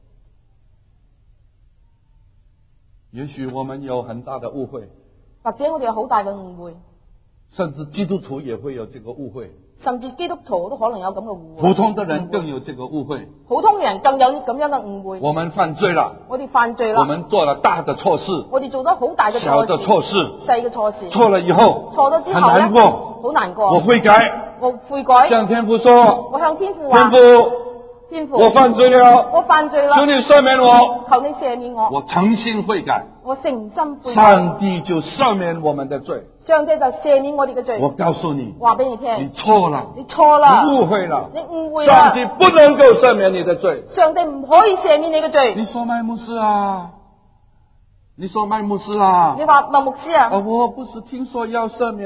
Speaker 1: 也許我們有很大的誤會，
Speaker 2: 或者我哋有好大嘅誤會，
Speaker 1: 甚至基督徒也會有這個誤會，
Speaker 2: 甚至基督徒都可能有咁嘅誤會。
Speaker 1: 普通的人更有這個誤會。
Speaker 2: 普通人更有咁樣嘅誤會。
Speaker 1: 我們犯罪了，
Speaker 2: 我哋犯罪啦，
Speaker 1: 我們做了大的錯事，
Speaker 2: 我哋做咗好大嘅
Speaker 1: 小的
Speaker 2: 錯事，
Speaker 1: 錯事，
Speaker 2: 細嘅錯事，
Speaker 1: 錯了以後，
Speaker 2: 錯咗之
Speaker 1: 很
Speaker 2: 後咧，
Speaker 1: 難過，
Speaker 2: 好難過。
Speaker 1: 我悔改，
Speaker 2: 我悔改，
Speaker 1: 向天父說，
Speaker 2: 我向天父
Speaker 1: 天
Speaker 2: 話，
Speaker 1: 父，
Speaker 2: 天父，
Speaker 1: 我犯罪了，
Speaker 2: 我犯罪啦，
Speaker 1: 求你赦免我，
Speaker 2: 求你赦免我，
Speaker 1: 我誠心悔改，
Speaker 2: 我誠心悔改，
Speaker 1: 上帝就赦免我們的罪。
Speaker 2: 上帝就赦免我哋嘅罪。
Speaker 1: 我告訴你，
Speaker 2: 話俾你聽，
Speaker 1: 你錯了，
Speaker 2: 你錯啦，
Speaker 1: 你誤會了，
Speaker 2: 你誤會啦，
Speaker 1: 上帝不能夠赦免你的罪。
Speaker 2: 上帝唔可以赦免你嘅罪。
Speaker 1: 你說麥牧師啊，你說麥牧師啊，
Speaker 2: 你話麥牧師啊，
Speaker 1: 啊，我不是聽說要赦免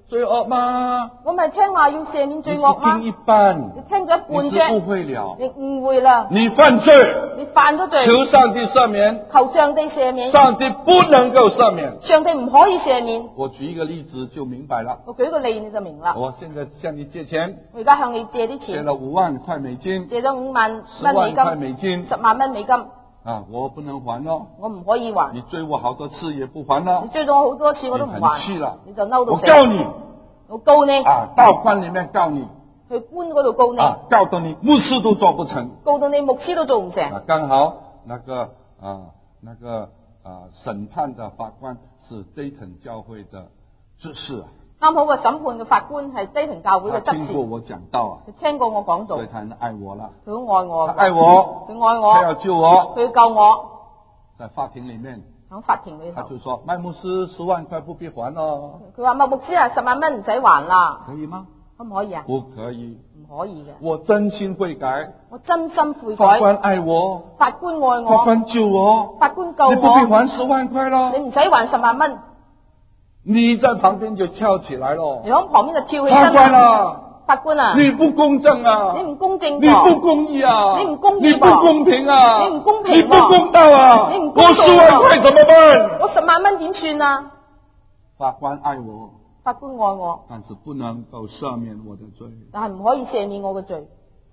Speaker 1: 罪惡嗎？
Speaker 2: 我咪聽話要赦免罪惡嗎？
Speaker 1: 你聽一半，
Speaker 2: 你聽咗一半
Speaker 1: 你是
Speaker 2: 啫，
Speaker 1: 誤會了，
Speaker 2: 你誤會啦，
Speaker 1: 你犯罪，
Speaker 2: 你犯咗罪，
Speaker 1: 求上帝赦免，
Speaker 2: 求上帝赦免，
Speaker 1: 上帝不能夠赦免。
Speaker 2: 上帝唔可以赦免。
Speaker 1: 我舉一個例子就明白了。
Speaker 2: 我舉一個例你就明啦。
Speaker 1: 我現在向你借錢，
Speaker 2: 我而家向你借啲錢，
Speaker 1: 借了五萬塊美金，
Speaker 2: 借咗五萬
Speaker 1: 十萬塊
Speaker 2: 蚊美金，
Speaker 1: 美金，
Speaker 2: 十萬蚊美金，
Speaker 1: 啊，我不能還咯，
Speaker 2: 我唔可以還。
Speaker 1: 你追我好多次也不還咯，
Speaker 2: 你追咗我好多次我都唔
Speaker 1: 你
Speaker 2: 還，
Speaker 1: 很氣了，
Speaker 2: 你就嬲到
Speaker 1: 我
Speaker 2: 死。
Speaker 1: 告你，
Speaker 2: 我告你，
Speaker 1: 啊，到官裏面告你，
Speaker 2: 去官嗰度告你，
Speaker 1: 啊，告到你牧師都做不成，
Speaker 2: 告到你牧師都做唔成。
Speaker 1: 啊，剛好那個啊那個啊審判的法官是 Dayton 教會的執事啊。
Speaker 2: 啱好個審判嘅法官係基廷教會嘅執事，
Speaker 1: 他聽過我講道啊，
Speaker 2: 佢聽過我講道，
Speaker 1: 所以他很愛我了，
Speaker 2: 佢好愛我，
Speaker 1: 他愛我，
Speaker 2: 佢愛
Speaker 1: 他要
Speaker 2: 我，
Speaker 1: 救我，
Speaker 2: 佢要救我。
Speaker 1: 在法庭裏面，
Speaker 2: 喺法庭裏頭，
Speaker 1: 他就說麥牧師十萬塊不必還哦，
Speaker 2: 佢話麥牧師啊，十萬蚊唔使還啦，
Speaker 1: 可以嗎？
Speaker 2: 可唔可以啊？
Speaker 1: 不可以，
Speaker 2: 唔可以嘅。
Speaker 1: 我真心悔改，
Speaker 2: 我真心悔改，
Speaker 1: 法官愛我，
Speaker 2: 法官愛
Speaker 1: 法
Speaker 2: 我，
Speaker 1: 官救我，
Speaker 2: 法官救
Speaker 1: 你不必
Speaker 2: 我，
Speaker 1: 還十萬塊咯
Speaker 2: 你，唔使還十萬蚊，
Speaker 1: 你在旁邊就跳起來咯
Speaker 2: 你，喺旁邊就跳起
Speaker 1: 法官
Speaker 2: 身啦。
Speaker 1: 啊，
Speaker 2: 法官啊，
Speaker 1: 你不公正啊，
Speaker 2: 你唔公正
Speaker 1: 你
Speaker 2: 噃，
Speaker 1: 不公義啊，
Speaker 2: 你唔公義
Speaker 1: 你不
Speaker 2: 噃
Speaker 1: 公平啊，
Speaker 2: 你唔公平
Speaker 1: 你不
Speaker 2: 喎
Speaker 1: 公道啊，
Speaker 2: 你唔公道
Speaker 1: 我十萬塊怎麼辦？
Speaker 2: 我十萬蚊點算啊？
Speaker 1: 法官愛我，
Speaker 2: 法官愛我，
Speaker 1: 但是不能夠赦免我的罪。
Speaker 2: 但係唔可以赦免我嘅罪，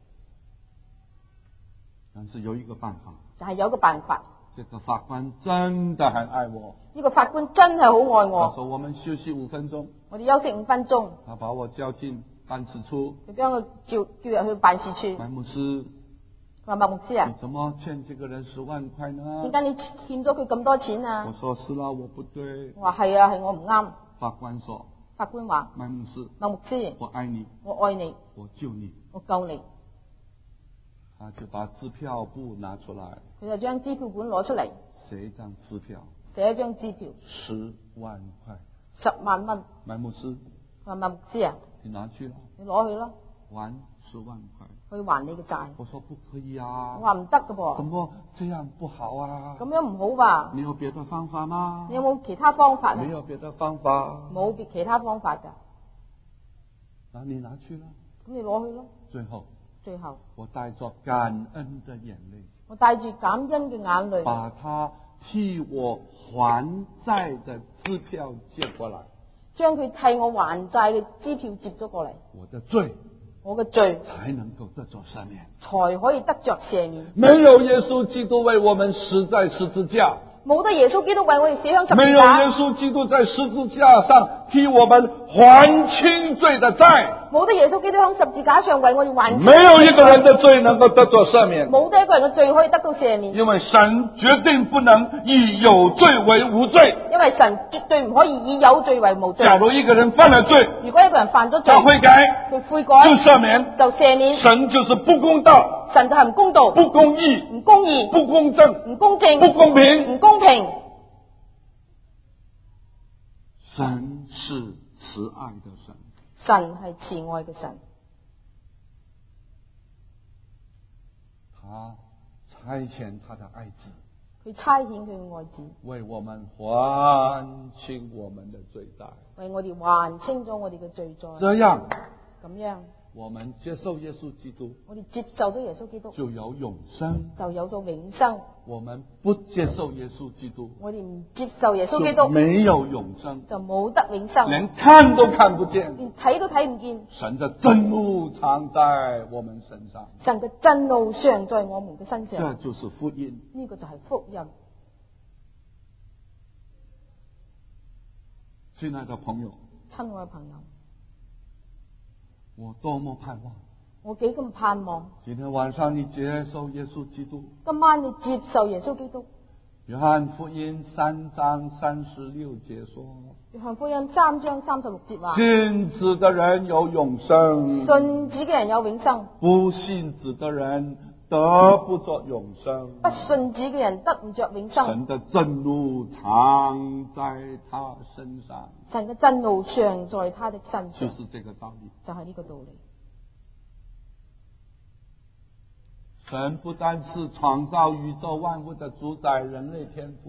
Speaker 1: 但是有一個辦法，
Speaker 2: 就係有個辦法。
Speaker 1: 這個法官真的很愛我。
Speaker 2: 呢個法官真係好愛
Speaker 1: 他
Speaker 2: 我。
Speaker 1: 說我們休息五分鐘，
Speaker 2: 我哋休息五分鐘，
Speaker 1: 他把我叫進辦事處。
Speaker 2: 佢將佢叫叫入去辦事處。
Speaker 1: 麥牧師，
Speaker 2: 佢話麥牧師
Speaker 1: 你
Speaker 2: 啊，
Speaker 1: 怎麼欠這個人十萬塊呢
Speaker 2: 點？解你欠咗佢咁多錢
Speaker 1: 我
Speaker 2: 啊？
Speaker 1: 說是啦，我不對。
Speaker 2: 我話係啊，係我唔啱。
Speaker 1: 法官說，
Speaker 2: 法官話
Speaker 1: 麥牧師，
Speaker 2: 麥牧師，
Speaker 1: 我愛你，
Speaker 2: 我愛你，
Speaker 1: 我救你。
Speaker 2: 我救你。
Speaker 1: 他就把支票簿拿出來，
Speaker 2: 佢就將支票本攞出嚟，
Speaker 1: 寫一張支票，
Speaker 2: 寫一張支票，
Speaker 1: 十萬塊。
Speaker 2: 十萬蚊。
Speaker 1: 麥牧師，
Speaker 2: 佢話麥牧師啊，
Speaker 1: 你拿去了，
Speaker 2: 你攞去啦，
Speaker 1: 還十萬塊。
Speaker 2: 去還你嘅債。
Speaker 1: 我說不可以啊
Speaker 2: 我，話唔得噶噃，
Speaker 1: 怎麼這樣不好啊？
Speaker 2: 咁樣唔好吧？
Speaker 1: 你有別的方法嗎？
Speaker 2: 你有冇其他方法啊？
Speaker 1: 沒有別的方法。
Speaker 2: 冇別其他方法噶，
Speaker 1: 那你拿去了。
Speaker 2: 咁你攞去咯。
Speaker 1: 最後，
Speaker 2: 最後，
Speaker 1: 我帶着感恩的眼淚，
Speaker 2: 我帶住感恩嘅眼淚，
Speaker 1: 把他替我還債的支票接過來。
Speaker 2: 將佢替我還債嘅支票接咗過嚟，
Speaker 1: 我的罪
Speaker 2: 我嘅罪
Speaker 1: 才能夠得着赦免。
Speaker 2: 才可以得着赦免。
Speaker 1: 沒有耶穌基督為我們死在十字架，
Speaker 2: 冇得耶穌基督為我哋死響十
Speaker 1: 沒有耶
Speaker 2: 字架，
Speaker 1: 穌基督在十字架上替我們還清罪的債，
Speaker 2: 冇得耶穌基督響十字架上為我哋還清。
Speaker 1: 沒有一個人的罪能夠得着赦免，
Speaker 2: 冇得一個人嘅罪可以得到赦免，
Speaker 1: 因為神絕對不能以有罪為無罪。
Speaker 2: 因為神絕對唔可以以有罪為無罪。
Speaker 1: 假如一個人犯了罪，
Speaker 2: 如果一個人犯咗罪，
Speaker 1: 他悔改，
Speaker 2: 佢悔改
Speaker 1: 就赦免，
Speaker 2: 就赦免，
Speaker 1: 神就是不公道、
Speaker 2: 神就係唔公道、
Speaker 1: 不公義、
Speaker 2: 唔公義、
Speaker 1: 不公正、
Speaker 2: 唔公正、
Speaker 1: 不公平。
Speaker 2: 唔公平。
Speaker 1: 神是慈愛的神，
Speaker 2: 神係慈愛嘅神，
Speaker 1: 他差遣他的愛子
Speaker 2: 佢差遣佢嘅愛子
Speaker 1: 為我們還清我們的罪債，
Speaker 2: 為我哋還清咗我哋嘅罪債。
Speaker 1: 這樣
Speaker 2: 咁樣，
Speaker 1: 我們接受耶穌基督
Speaker 2: 我哋接受咗耶穌基督，
Speaker 1: 就有永生。
Speaker 2: 就有咗永生。
Speaker 1: 我們不接受耶穌基督
Speaker 2: 我哋唔接受耶穌基督，
Speaker 1: 就沒有永生，
Speaker 2: 就冇得永生，
Speaker 1: 連看都看不見。
Speaker 2: 連睇都睇唔見。
Speaker 1: 神的震怒藏在我們身上，
Speaker 2: 神嘅震怒常在我們嘅身
Speaker 1: 這
Speaker 2: 上，
Speaker 1: 就是福音。
Speaker 2: 呢個就係福音。
Speaker 1: 親愛的朋友，
Speaker 2: 親愛嘅朋友，
Speaker 1: 我多麼盼望
Speaker 2: 我幾咁盼望
Speaker 1: 今天晚上你接受耶穌基督。
Speaker 2: 今晚你接受耶穌基督。
Speaker 1: 約翰福音三章三十六節說，
Speaker 2: 約翰福音三章三十六節話，
Speaker 1: 信子的人有永生，
Speaker 2: 信子嘅人有永生，
Speaker 1: 不信子的人得不着永生。
Speaker 2: 不信子嘅人得唔着永生。
Speaker 1: 神的震怒藏在他身上，
Speaker 2: 神嘅震怒常在他的身上，
Speaker 1: 就是這個道理。
Speaker 2: 就係呢個道理。
Speaker 1: 神不單是創造宇宙萬物的主宰、人類天父，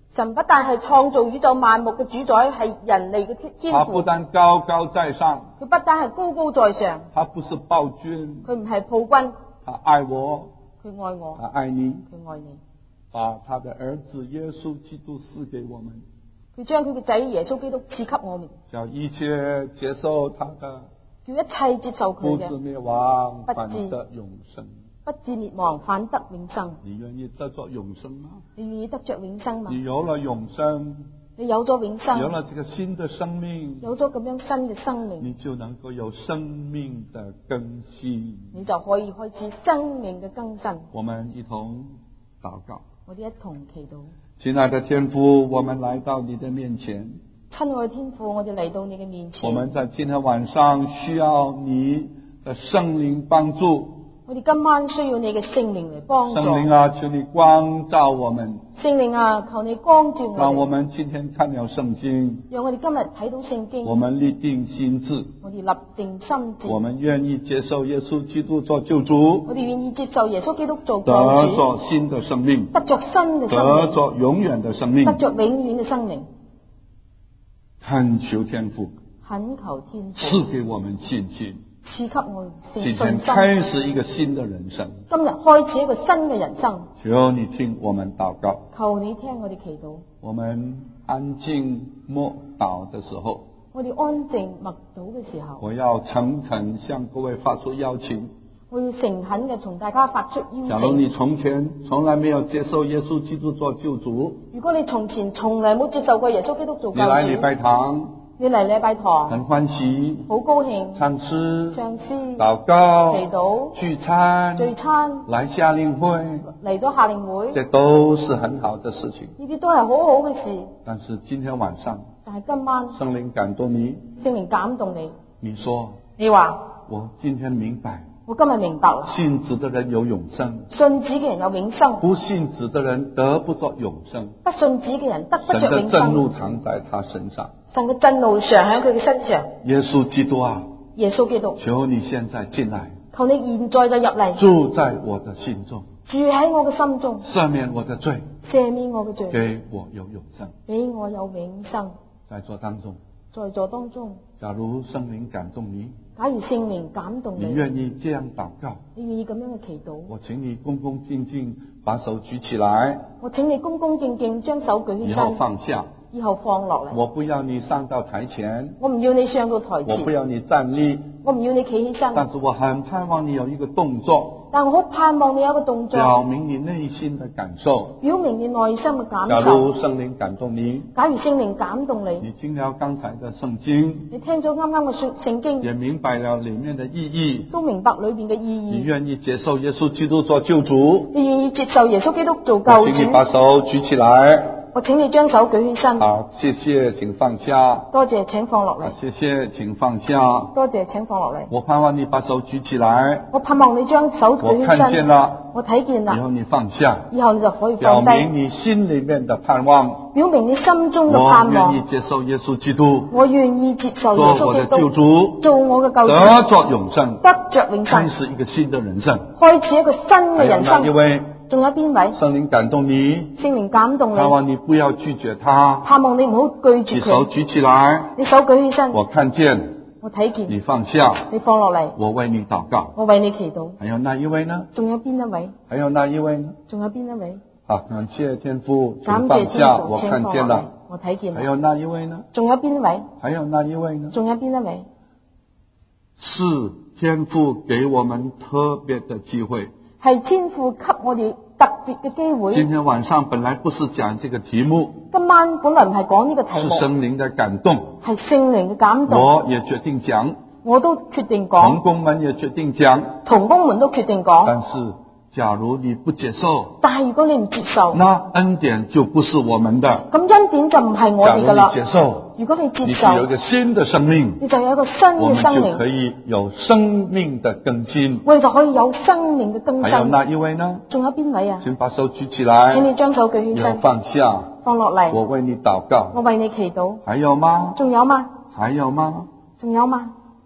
Speaker 2: 神不但係創造宇宙萬物嘅主宰，係人類嘅天
Speaker 1: 他不
Speaker 2: 父。
Speaker 1: 但高高在上，
Speaker 2: 佢不單係高高在上，
Speaker 1: 他不是暴君，
Speaker 2: 佢唔係暴君，
Speaker 1: 他愛我，
Speaker 2: 佢愛我，
Speaker 1: 他愛你，
Speaker 2: 佢愛你。
Speaker 1: 把他的兒子耶穌基督賜給我們，
Speaker 2: 佢將佢嘅仔耶穌基督賜給我們，
Speaker 1: 叫一切接受他的，
Speaker 2: 叫一切接受佢嘅，
Speaker 1: 不至滅亡，
Speaker 2: 不至
Speaker 1: 反得永生。
Speaker 2: 不至滅亡，反得永生。
Speaker 1: 你願意得着永生嗎？
Speaker 2: 你願意得着永生嗎？
Speaker 1: 你有了永生，
Speaker 2: 你有咗永生，
Speaker 1: 有了這個新的生命，
Speaker 2: 有咗咁樣新嘅生命，
Speaker 1: 你就能夠有生命的更新。
Speaker 2: 你就可以開始生命嘅更新。
Speaker 1: 我們一同禱告。
Speaker 2: 我哋一同祈禱。
Speaker 1: 親愛的天父，我們來到你的面前。
Speaker 2: 親愛的天父，我哋嚟到你嘅面前。
Speaker 1: 我們在今天晚上需要你的聖靈幫助。
Speaker 2: 我哋今晚需要你嘅聖靈嚟幫助。
Speaker 1: 聖靈啊，求你光照我們。
Speaker 2: 聖靈啊，求你光照我哋。
Speaker 1: 讓我們今天看了聖經，
Speaker 2: 讓我哋今日睇到聖經。
Speaker 1: 我們立定心志。
Speaker 2: 我哋立定心志。
Speaker 1: 我們願意接受耶穌基督做救主。
Speaker 2: 我哋願意接受耶穌基督做救主。
Speaker 1: 得着新的生命。
Speaker 2: 得着新嘅生命。
Speaker 1: 得着永遠的生命。
Speaker 2: 得着永遠嘅生命。
Speaker 1: 懇求天父。
Speaker 2: 懇求天父。
Speaker 1: 賜給我們信心。
Speaker 2: 賜給我信心。
Speaker 1: 今天開始一個新的人生。
Speaker 2: 今日開始一個新嘅人生。
Speaker 1: 求你聽我們禱告。
Speaker 2: 求你聽我哋祈禱。
Speaker 1: 我們安靜默禱的時候。
Speaker 2: 我哋安靜默禱嘅時候。
Speaker 1: 我要誠懇向各位發出邀請。
Speaker 2: 我要誠懇嘅從大家發出邀請。
Speaker 1: 假如你從前從來沒有接受耶穌基督做救主。
Speaker 2: 如果你從前從來冇接受過耶穌基督做救主。
Speaker 1: 你來禮拜堂。
Speaker 2: 你嚟禮拜堂，
Speaker 1: 很歡喜，
Speaker 2: 好高興，
Speaker 1: 唱詩，
Speaker 2: 唱詩，
Speaker 1: 禱告，
Speaker 2: 祈禱，
Speaker 1: 聚餐，
Speaker 2: 聚餐，
Speaker 1: 來夏令會，
Speaker 2: 嚟咗夏令會，
Speaker 1: 這都是很好的事情。
Speaker 2: 呢啲都係好好嘅事。
Speaker 1: 但是今天晚上，
Speaker 2: 但係今晚，
Speaker 1: 聖靈感動你，
Speaker 2: 聖靈感動你，
Speaker 1: 你說，
Speaker 2: 你話，
Speaker 1: 我今天明白，
Speaker 2: 我今日明白啦，
Speaker 1: 信子的人有永生，
Speaker 2: 信子嘅人有永生，
Speaker 1: 不信子的人得不着永生，
Speaker 2: 不信子嘅人得不着永生。
Speaker 1: 神的震怒藏在他身上。
Speaker 2: 神嘅震怒常喺佢嘅身上。
Speaker 1: 耶穌基督啊，
Speaker 2: 耶穌基督，
Speaker 1: 求你現在進來，
Speaker 2: 求你現在就入嚟，
Speaker 1: 住在我的心中，
Speaker 2: 住喺我嘅心中，
Speaker 1: 赦免我的罪，
Speaker 2: 赦免我嘅罪，
Speaker 1: 給我有永生，
Speaker 2: 俾我有永生。
Speaker 1: 在座當中，
Speaker 2: 在座當中，
Speaker 1: 假如聖靈感動你，
Speaker 2: 假如聖靈感動你，
Speaker 1: 你願意這樣禱告，
Speaker 2: 你願意咁樣嘅祈禱，
Speaker 1: 我請你恭恭敬敬把手舉起來，
Speaker 2: 我請你恭恭敬敬將手舉起身，
Speaker 1: 以後放下，
Speaker 2: 以後放落嚟。
Speaker 1: 我不要你上到台前，
Speaker 2: 我唔要你上到台前，
Speaker 1: 我不要你站立，
Speaker 2: 我唔要你企起身，
Speaker 1: 但是我很盼望你有一個動作，
Speaker 2: 但我好盼望你有一個動作，
Speaker 1: 表明你內心的感受，
Speaker 2: 表明你內心嘅感
Speaker 1: 假
Speaker 2: 受。
Speaker 1: 如聖靈感動你，
Speaker 2: 假如聖靈感動你，
Speaker 1: 你聽了剛才的聖經，
Speaker 2: 你聽咗啱啱嘅聖聖經，
Speaker 1: 也明白了裏面的意義，
Speaker 2: 都明白裏邊嘅意義，
Speaker 1: 你願意接受耶穌基督做救主，
Speaker 2: 你願意接受耶穌基督做救
Speaker 1: 我請你把
Speaker 2: 主，
Speaker 1: 手舉起來。
Speaker 2: 我請你將手舉起身。
Speaker 1: 好，謝謝，請放下。
Speaker 2: 多謝，請放落嚟。
Speaker 1: 好，謝謝，請放下。
Speaker 2: 多謝，請放落嚟。
Speaker 1: 我盼望你把手舉起來。
Speaker 2: 我盼望你將手舉起身。
Speaker 1: 我看見了。
Speaker 2: 我睇見啦。
Speaker 1: 以後你放下。
Speaker 2: 以後你就可以
Speaker 1: 表
Speaker 2: 放低。
Speaker 1: 明你心裏面的盼望。
Speaker 2: 表明你心中嘅盼望。
Speaker 1: 我願意接受耶穌基督。
Speaker 2: 我願意接受耶穌基督。
Speaker 1: 做我的救主。
Speaker 2: 做我嘅救主。
Speaker 1: 得着永生。
Speaker 2: 得着永生。
Speaker 1: 開始一個新的人生。
Speaker 2: 開始一個新嘅人生。
Speaker 1: 還有哪一位？
Speaker 2: 仲有邊位？
Speaker 1: 聖靈感動你。
Speaker 2: 聖靈感動你。
Speaker 1: 盼望你不要拒絕他。
Speaker 2: 盼望你唔好拒絕佢。
Speaker 1: 你手舉起來。
Speaker 2: 你手舉起身。
Speaker 1: 我看見。
Speaker 2: 我睇見。
Speaker 1: 你放下。
Speaker 2: 你放落嚟。
Speaker 1: 我為你禱告。
Speaker 2: 我為你祈禱。
Speaker 1: 還有哪一位呢？
Speaker 2: 仲有邊一位？
Speaker 1: 還有哪一位呢？
Speaker 2: 仲有邊一位？
Speaker 1: 好，感謝天父，
Speaker 2: 感謝
Speaker 1: 請放下，
Speaker 2: 天父，
Speaker 1: 我看見了。
Speaker 2: 我睇見了。
Speaker 1: 還有哪一位呢？
Speaker 2: 仲有邊一位？
Speaker 1: 還有哪一位呢？
Speaker 2: 仲有邊一位？
Speaker 1: 是天父給我們特別的機會。
Speaker 2: 係天父給我哋特別嘅機會。
Speaker 1: 今天晚上本來不是講這個題目。
Speaker 2: 今晚本來唔係講呢個題目。
Speaker 1: 是聖靈的感動。
Speaker 2: 係聖靈嘅感動。
Speaker 1: 我也決定講。
Speaker 2: 我都決定講。
Speaker 1: 同工們也決定講。
Speaker 2: 同工們都決定講。
Speaker 1: 但是假如你不接受，
Speaker 2: 但係如果你唔接受，
Speaker 1: 那恩典就不是我們的。
Speaker 2: 咁恩典就唔係我哋噶啦。
Speaker 1: 假如你接受，
Speaker 2: 如果你接受，
Speaker 1: 你就有一個新的生命，
Speaker 2: 你就有一個新嘅生命，
Speaker 1: 我們就可以有生命的更新。
Speaker 2: 我哋就可以有生命嘅更新。
Speaker 1: 還有哪一位呢？
Speaker 2: 仲有邊位啊？
Speaker 1: 請把手舉起來，
Speaker 2: 請你將手舉起身，
Speaker 1: 然後放下，
Speaker 2: 放落嚟。
Speaker 1: 我為你禱告，
Speaker 2: 我為你祈禱。
Speaker 1: 還有嗎？
Speaker 2: 仲有嗎？
Speaker 1: 還有嗎？
Speaker 2: 仲有嗎？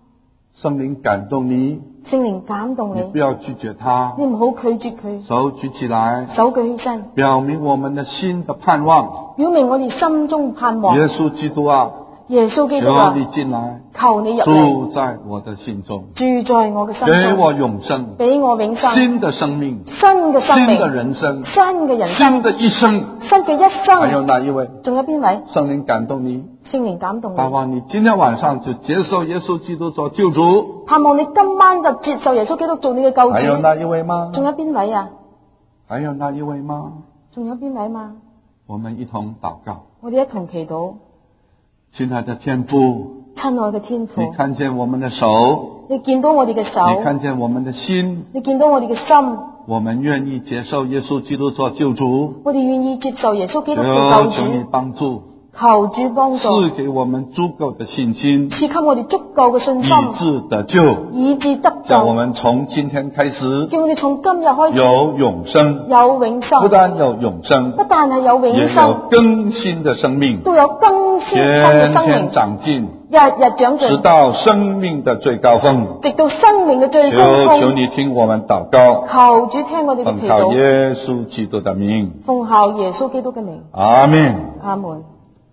Speaker 1: 聖靈感動你，
Speaker 2: 聖靈感動你，
Speaker 1: 你不要拒絕他，
Speaker 2: 你唔好拒絕佢，
Speaker 1: 手舉起來，
Speaker 2: 手舉起身，
Speaker 1: 表明我們的心的盼望。
Speaker 2: 表明我哋心中盼望。
Speaker 1: 耶穌基督啊，
Speaker 2: 耶穌基督啊，
Speaker 1: 求你進來，
Speaker 2: 求你入嚟，
Speaker 1: 住在我的心中，
Speaker 2: 住在我嘅心中，
Speaker 1: 給我永生，
Speaker 2: 俾我永生，
Speaker 1: 新的生命，
Speaker 2: 新嘅生命，
Speaker 1: 新的人生，
Speaker 2: 新嘅人生，
Speaker 1: 新的一生，
Speaker 2: 新嘅一生。
Speaker 1: 還有哪一位？
Speaker 2: 仲有邊位？
Speaker 1: 聖靈感動你，
Speaker 2: 聖靈感動你，
Speaker 1: 盼望你今天晚上就接受耶穌基督做救主。
Speaker 2: 盼望你今晚就接受耶穌基督做你嘅救主。
Speaker 1: 還有哪一位嗎？
Speaker 2: 仲有邊位啊？
Speaker 1: 還有哪一位嗎？
Speaker 2: 仲有邊位嘛？
Speaker 1: 我們一同禱告。
Speaker 2: 我哋一同祈禱。
Speaker 1: 親愛的天父，
Speaker 2: 親愛嘅天父，
Speaker 1: 你看見我們的手，
Speaker 2: 你見到我哋嘅手，
Speaker 1: 你看見我們的心，
Speaker 2: 你見到我哋嘅心，
Speaker 1: 我們願意接受耶穌基督做救主。
Speaker 2: 我哋願意接受耶穌基督做救主。
Speaker 1: 求你幫助，
Speaker 2: 求主幫助，
Speaker 1: 賜給我們足夠的信心，
Speaker 2: 賜給我哋足夠嘅信心，
Speaker 1: 以致得救，
Speaker 2: 以致得救。
Speaker 1: 叫我們從今天開始，
Speaker 2: 叫我哋從今日開始
Speaker 1: 有永生，
Speaker 2: 有永生，
Speaker 1: 不但有永生，
Speaker 2: 不但係有永
Speaker 1: 也有
Speaker 2: 生，
Speaker 1: 更新的生命，
Speaker 2: 都有更新新嘅
Speaker 1: 天天
Speaker 2: 生命，
Speaker 1: 長進，
Speaker 2: 日日長進，
Speaker 1: 直到生命的最高峰。
Speaker 2: 直到生命嘅最高
Speaker 1: 求求
Speaker 2: 峰。
Speaker 1: 你聽我們禱告，
Speaker 2: 求主聽我哋嘅
Speaker 1: 奉靠
Speaker 2: 祈禱，
Speaker 1: 耶穌基督的名，
Speaker 2: 奉靠耶穌基督嘅名，
Speaker 1: 阿門。
Speaker 2: 阿門。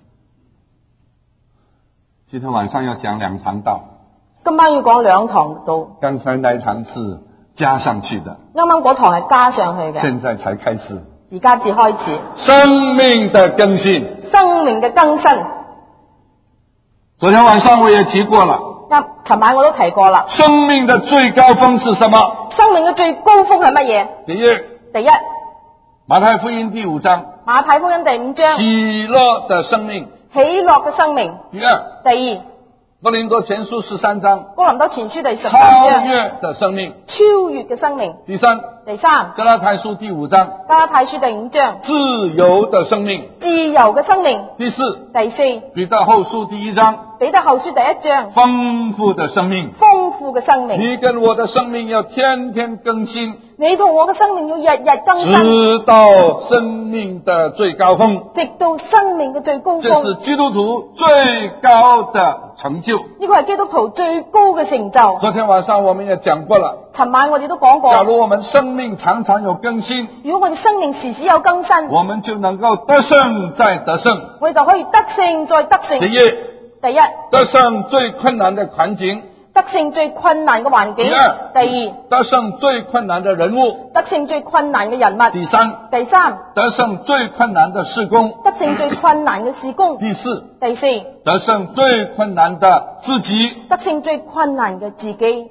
Speaker 1: 今天晚上要講兩堂道，
Speaker 2: 今晚要講兩堂道，
Speaker 1: 剛才那一堂是加上去的，
Speaker 2: 啱啱嗰堂係加上去嘅，
Speaker 1: 現在才開始。
Speaker 2: 而家至開始
Speaker 1: 生命的更新，
Speaker 2: 生命嘅更新。
Speaker 1: 昨天晚上我也提過了，
Speaker 2: 啱，琴晚我都提過啦。
Speaker 1: 生命的最高峰是什麼？
Speaker 2: 生命嘅最高峰係乜嘢？
Speaker 1: 第一，
Speaker 2: 第一，
Speaker 1: 馬太福音第五章，
Speaker 2: 馬太福音第五章，
Speaker 1: 喜樂的生命。
Speaker 2: 喜樂嘅生命。
Speaker 1: 第二，
Speaker 2: 第二，
Speaker 1: 哥林多前書十三章，
Speaker 2: 哥林多前書第十三
Speaker 1: 超
Speaker 2: 章，
Speaker 1: 越的生命。
Speaker 2: 超越嘅生命。
Speaker 1: 第三，
Speaker 2: 第三，
Speaker 1: 加拉太書第五章，
Speaker 2: 加拉太書第五章，
Speaker 1: 自由的生命。
Speaker 2: 自由嘅生命。
Speaker 1: 第四，
Speaker 2: 第四，
Speaker 1: 彼得後書第一章，
Speaker 2: 彼得後書第一章，
Speaker 1: 豐富的生命。
Speaker 2: 豐富嘅生命。
Speaker 1: 你跟我的生命要天天更新，
Speaker 2: 你同我嘅生命要日日更新，
Speaker 1: 直到生命的最高峰。
Speaker 2: 直到生命嘅最高峰。
Speaker 1: 這是基督徒最高的成就。
Speaker 2: 呢個係基督徒最高嘅成就。
Speaker 1: 昨天晚上我們也講過了，
Speaker 2: 尋晚我哋都講過，
Speaker 1: 假如我們生命常常有更新，
Speaker 2: 如果我哋生命時時有更新，
Speaker 1: 我們就能夠得勝再得勝。
Speaker 2: 我哋就可以得勝再得勝。
Speaker 1: 第一，
Speaker 2: 第一，
Speaker 1: 得勝最困難的環境；
Speaker 2: 得勝最困難嘅環境。
Speaker 1: 第二，
Speaker 2: 第二，
Speaker 1: 得勝最困難的人物；
Speaker 2: 得勝最困難嘅人物。
Speaker 1: 第三，
Speaker 2: 第三，
Speaker 1: 得勝最困難的事工；
Speaker 2: 得勝最困難嘅事工。
Speaker 1: 第四，
Speaker 2: 第四，
Speaker 1: 得勝最困難的自己。
Speaker 2: 得勝最困難嘅自己。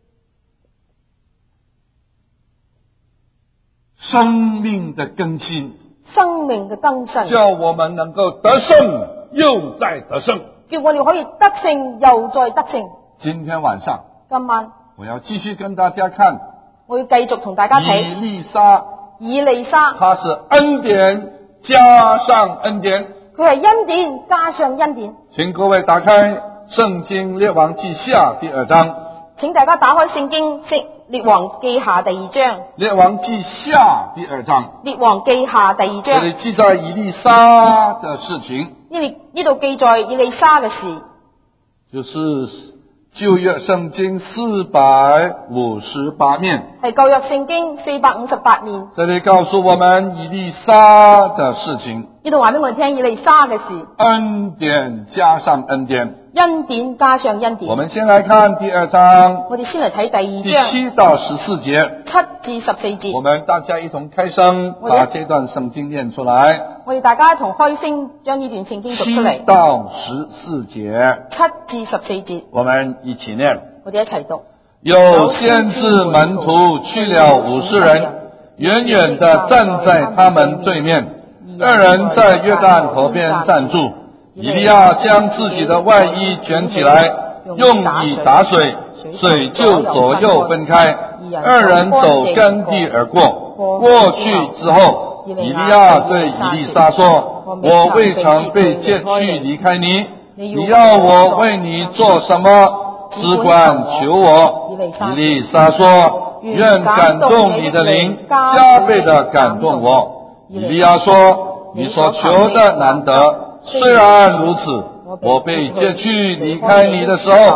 Speaker 1: 生命的更新，
Speaker 2: 生命嘅更新，
Speaker 1: 叫我們能夠得勝又再得勝，
Speaker 2: 叫我哋可以得勝又再得勝。
Speaker 1: 今天晚上，
Speaker 2: 今晚
Speaker 1: 我要繼續跟大家看，
Speaker 2: 我要繼續同大家睇
Speaker 1: 以利沙，
Speaker 2: 以利沙，
Speaker 1: 他是恩典加上恩典。
Speaker 2: 佢係恩典加上恩典。
Speaker 1: 請各位打開聖經列王記下第二章，
Speaker 2: 請大家打開聖經《列王記下》第二章。
Speaker 1: 列王記下第二章，
Speaker 2: 列王記下第二章，
Speaker 1: 這裏記載以利沙的事情，
Speaker 2: 呢裏呢度記載以利沙嘅事，
Speaker 1: 就是舊約聖經四百五十八面，
Speaker 2: 係舊約聖經四百五十八面。
Speaker 1: 這裏告訴我們以利沙的事情，
Speaker 2: 呢度話俾我哋聽以利沙嘅事，
Speaker 1: 恩典加上恩典。
Speaker 2: 恩典加上恩典。
Speaker 1: 我們先來看第二章，
Speaker 2: 我哋先嚟睇第二
Speaker 1: 第
Speaker 2: 章
Speaker 1: 七到十四節，
Speaker 2: 七至十四節。
Speaker 1: 我們大家一同開聲，把這段聖經念出來。
Speaker 2: 我哋大家一同開聲，將呢段聖經讀出嚟。
Speaker 1: 七到十四節，
Speaker 2: 七至十四節，
Speaker 1: 我們一起念。
Speaker 2: 我哋一齊讀。
Speaker 1: 有先知門徒去了五十人，遠遠地站在他們對面，二人在約旦河邊站住。以利亞將自己的外衣捲起來，用以打水，水就左右分開，二人走乾地而過。過去之後，以利亞對以利沙說：我未曾被接去離開你，你要我為你做什麼？只管求我。以利沙說：願感動你的靈加倍地感動我。以利亞說：你所求的難得。雖然如此，我被接去離開你的時候，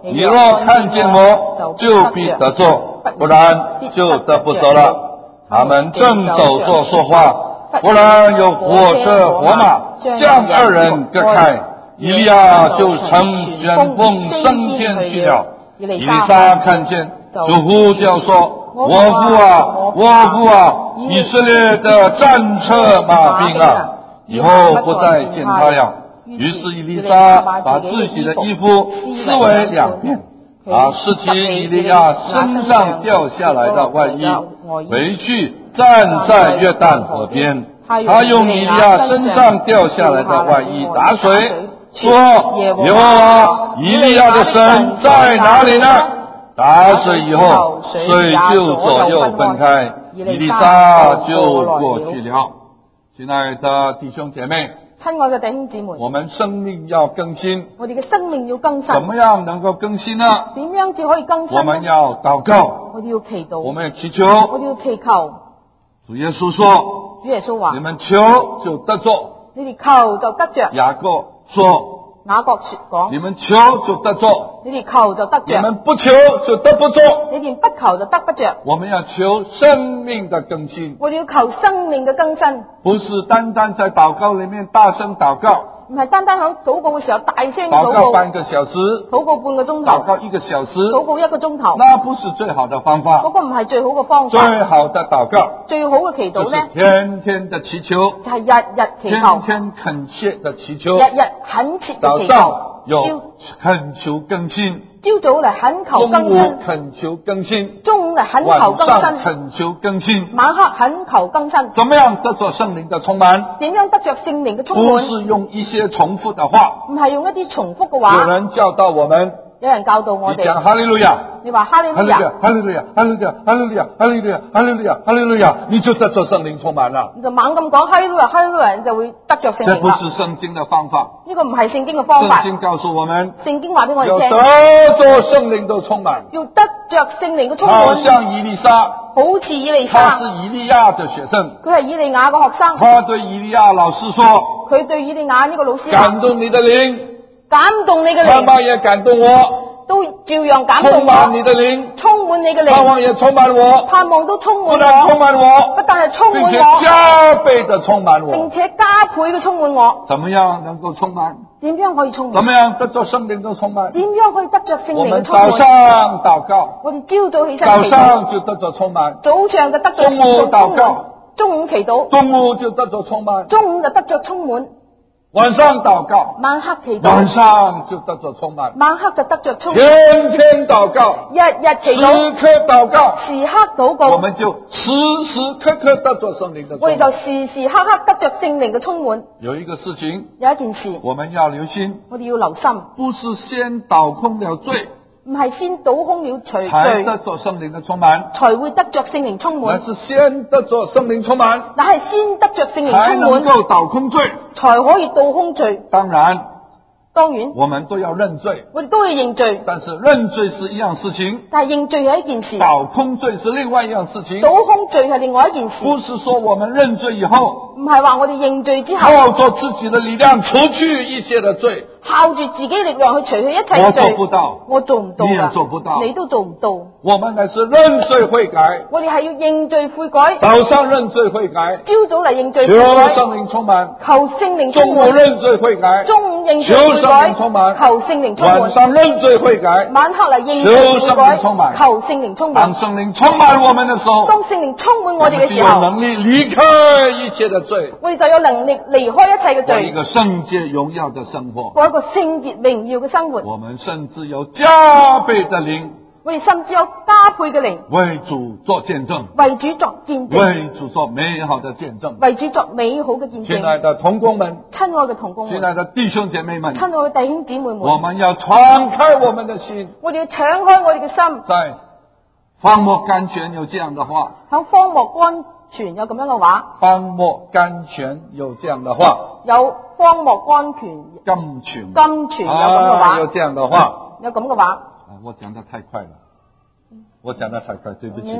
Speaker 1: 你若看见我，就必得着，不然就得不着了。他们正走着说话，忽然有火车火马将二人隔开，以利亚就乘旋风升天去了。以利沙看见，就呼叫说：我父啊，我父啊，以色列的战车马兵啊，以后不再见他了。于是以利沙把自己的衣服撕为两边，啊，拾起以利亚身上掉下来的外衣，回去站在约旦河边。他用以利亚身上掉下来的外衣打水，说：耶和华，以利亚的神在哪里呢？打水以后，水就左右分开，以利沙就过去了。亲爱的弟兄姐妹，
Speaker 2: 親愛嘅弟兄姊妹，
Speaker 1: 我們生命要更新，
Speaker 2: 我哋嘅生命要更新。
Speaker 1: 怎麼樣能夠更新呢？
Speaker 2: 點樣至可以更新呢？
Speaker 1: 我們要禱告，
Speaker 2: 我哋要祈禱，
Speaker 1: 我們要祈求，
Speaker 2: 我哋要祈求。
Speaker 1: 主耶穌說，
Speaker 2: 主耶穌話：
Speaker 1: 你們求就得着，
Speaker 2: 你哋求就得着。
Speaker 1: 雅各說。
Speaker 2: 雅各講：
Speaker 1: 你們求就得着，
Speaker 2: 你哋求就得着；
Speaker 1: 你們不求就得不着。
Speaker 2: 你哋不求就得不着。
Speaker 1: 我們要求生命的更新，
Speaker 2: 我哋要求生命嘅更新，
Speaker 1: 不是單單在禱告裏面大聲禱告，
Speaker 2: 唔係單單喺禱告嘅時候大聲禱告，
Speaker 1: 禱告半個小時，
Speaker 2: 禱告半個鐘頭，
Speaker 1: 禱告一個小時，
Speaker 2: 禱告一個鐘頭，
Speaker 1: 那不是最好的方法。
Speaker 2: 嗰個唔係最好嘅方法。
Speaker 1: 最好的禱告，
Speaker 2: 最好嘅祈禱呢，
Speaker 1: 就是天天的祈求，
Speaker 2: 就係日日祈求，
Speaker 1: 天天懇切的祈求，
Speaker 2: 日日懇切嘅祈求。
Speaker 1: 有懇求更新，
Speaker 2: 朝早嚟懇求更新，
Speaker 1: 中午懇求更新，
Speaker 2: 中午嚟懇求更新，
Speaker 1: 晚上懇求更新，
Speaker 2: 晚黑懇求更新。
Speaker 1: 怎麼樣得着聖靈的充滿？
Speaker 2: 點樣得着聖靈嘅充滿？
Speaker 1: 不是用一些重複的話，
Speaker 2: 唔係用一啲重複嘅話。
Speaker 1: 有人教導我們，
Speaker 2: 有人教導我哋。
Speaker 1: 你講哈利路亞，
Speaker 2: 你話哈利路亞，
Speaker 1: 哈利路亞，哈利路亞，哈利路亞，哈利路亞，哈利路亞，哈利路亞，你就得着聖靈充滿了。
Speaker 2: 你就猛咁講哈利路亞，哈利路亞，你就會得着聖靈啦。
Speaker 1: 這不是聖經的方法。
Speaker 2: 呢個唔係聖經嘅方法。
Speaker 1: 聖經告訴我們，
Speaker 2: 聖經話俾我哋聽，
Speaker 1: 要得着聖靈的充滿，
Speaker 2: 要得着聖靈嘅充滿。
Speaker 1: 好像以利沙，
Speaker 2: 好似以利沙，
Speaker 1: 他是以利亞的學生，
Speaker 2: 佢係以利亞嘅學生。
Speaker 1: 他對以利亞老師說，
Speaker 2: 佢對以利亞呢個老師
Speaker 1: 感動你的靈，
Speaker 2: 感動你嘅靈，
Speaker 1: 盼望也感動我。
Speaker 2: 都照樣感動我，
Speaker 1: 充滿你的靈，
Speaker 2: 充滿你嘅靈，
Speaker 1: 盼望也充滿我，
Speaker 2: 盼望都充滿我，
Speaker 1: 不但充滿我，
Speaker 2: 不但係充滿我，
Speaker 1: 並且加倍的充滿我，
Speaker 2: 並且加倍嘅充滿我。
Speaker 1: 怎麼樣能夠充滿？
Speaker 2: 點樣可以充滿？
Speaker 1: 怎麼樣得着聖靈的充滿？
Speaker 2: 點樣可以得着聖靈嘅充滿？
Speaker 1: 我們早上禱告，
Speaker 2: 我哋朝早起身
Speaker 1: 早
Speaker 2: 祈禱，
Speaker 1: 上就得着充滿，
Speaker 2: 早上就得着
Speaker 1: 中午禱告，
Speaker 2: 中午祈禱，
Speaker 1: 中午就得着充滿，
Speaker 2: 中午就得着充滿。
Speaker 1: 晚上禱告，
Speaker 2: 晚黑祈禱，
Speaker 1: 晚上就得着充滿，
Speaker 2: 晚黑就得着充滿。
Speaker 1: 天天禱告，
Speaker 2: 日日祈禱，
Speaker 1: 時刻禱告，
Speaker 2: 時刻禱告，
Speaker 1: 我們就時時刻刻得着聖靈的充滿。
Speaker 2: 我哋就時時刻刻得着聖靈嘅充滿。
Speaker 1: 有一個事情，
Speaker 2: 有一件事，
Speaker 1: 我們要留心，
Speaker 2: 我哋要留心，
Speaker 1: 不是先倒空了罪，
Speaker 2: 唔係先倒空了除罪，
Speaker 1: 才得着聖靈的充滿，
Speaker 2: 才會得着聖靈充滿。
Speaker 1: 而是先得着聖靈充滿，
Speaker 2: 但係先得着聖靈
Speaker 1: 才能
Speaker 2: 充滿，
Speaker 1: 夠倒空罪，
Speaker 2: 才可以倒空罪。
Speaker 1: 當然，
Speaker 2: 當然，
Speaker 1: 我們都要認罪，
Speaker 2: 我哋都要認罪。
Speaker 1: 但是認罪是一樣事情，
Speaker 2: 但係認罪係一件事，
Speaker 1: 倒空罪是另外一樣事情。
Speaker 2: 倒空罪係另外一件事。
Speaker 1: 不是說我們認罪以後，
Speaker 2: 唔係話我哋認罪之後，
Speaker 1: 靠着自己的力量除去一切的罪，
Speaker 2: 靠住自己力量去除去一切罪。
Speaker 1: 我做不到，
Speaker 2: 我做唔到，
Speaker 1: 你也做不到，
Speaker 2: 你都做唔到。
Speaker 1: 我們乃是認罪悔改，
Speaker 2: 我哋係要認罪悔改。
Speaker 1: 早上認罪悔改，
Speaker 2: 朝早嚟認罪
Speaker 1: 求
Speaker 2: 悔改，
Speaker 1: 聖靈充滿，
Speaker 2: 求聖靈
Speaker 1: 中午
Speaker 2: 充滿。
Speaker 1: 認罪悔改，
Speaker 2: 中午認
Speaker 1: 求聖
Speaker 2: 罪悔改，
Speaker 1: 靈充滿，
Speaker 2: 求聖靈充滿。
Speaker 1: 晚上認罪悔改，
Speaker 2: 晚黑嚟認
Speaker 1: 求
Speaker 2: 罪
Speaker 1: 聖靈
Speaker 2: 悔改，
Speaker 1: 充滿。
Speaker 2: 求聖靈充滿。
Speaker 1: 當聖靈充滿我們的時候，
Speaker 2: 當聖靈充滿我哋嘅時
Speaker 1: 就有
Speaker 2: 候，
Speaker 1: 能力離開一切的罪，
Speaker 2: 我哋就有能力離開一切嘅罪，
Speaker 1: 過一個聖潔榮耀的生活。
Speaker 2: 過一個聖潔榮耀嘅生活。
Speaker 1: 我們甚至有加倍的靈，
Speaker 2: 我哋甚至有加倍嘅靈，
Speaker 1: 為主做見證，
Speaker 2: 為主作見證，
Speaker 1: 為主做美好的見證。
Speaker 2: 為主作美好嘅見證。
Speaker 1: 親愛的同工們，
Speaker 2: 親愛嘅同工們，
Speaker 1: 親愛的弟兄姐妹們，
Speaker 2: 親愛嘅弟兄姊妹們，
Speaker 1: 我們要敞開我們的心。
Speaker 2: 我哋要敞開我哋嘅心。
Speaker 1: 在荒漠甘泉有這樣的話，
Speaker 2: 喺荒漠甘泉有咁樣嘅話，
Speaker 1: 荒漠甘泉有這樣的話，
Speaker 2: 有荒漠甘泉，
Speaker 1: 甘泉，
Speaker 2: 甘泉有咁嘅話，
Speaker 1: 啊，有這樣的話，
Speaker 2: 有咁嘅話。
Speaker 1: 啊，我講得太快了，我講得太快，對不起。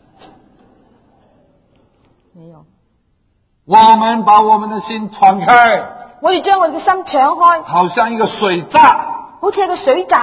Speaker 2: 沒有。
Speaker 1: 我們把我們的心敞開，
Speaker 2: 我哋將我哋嘅心敞開，
Speaker 1: 好像一個水閘，
Speaker 2: 好似一個水閘，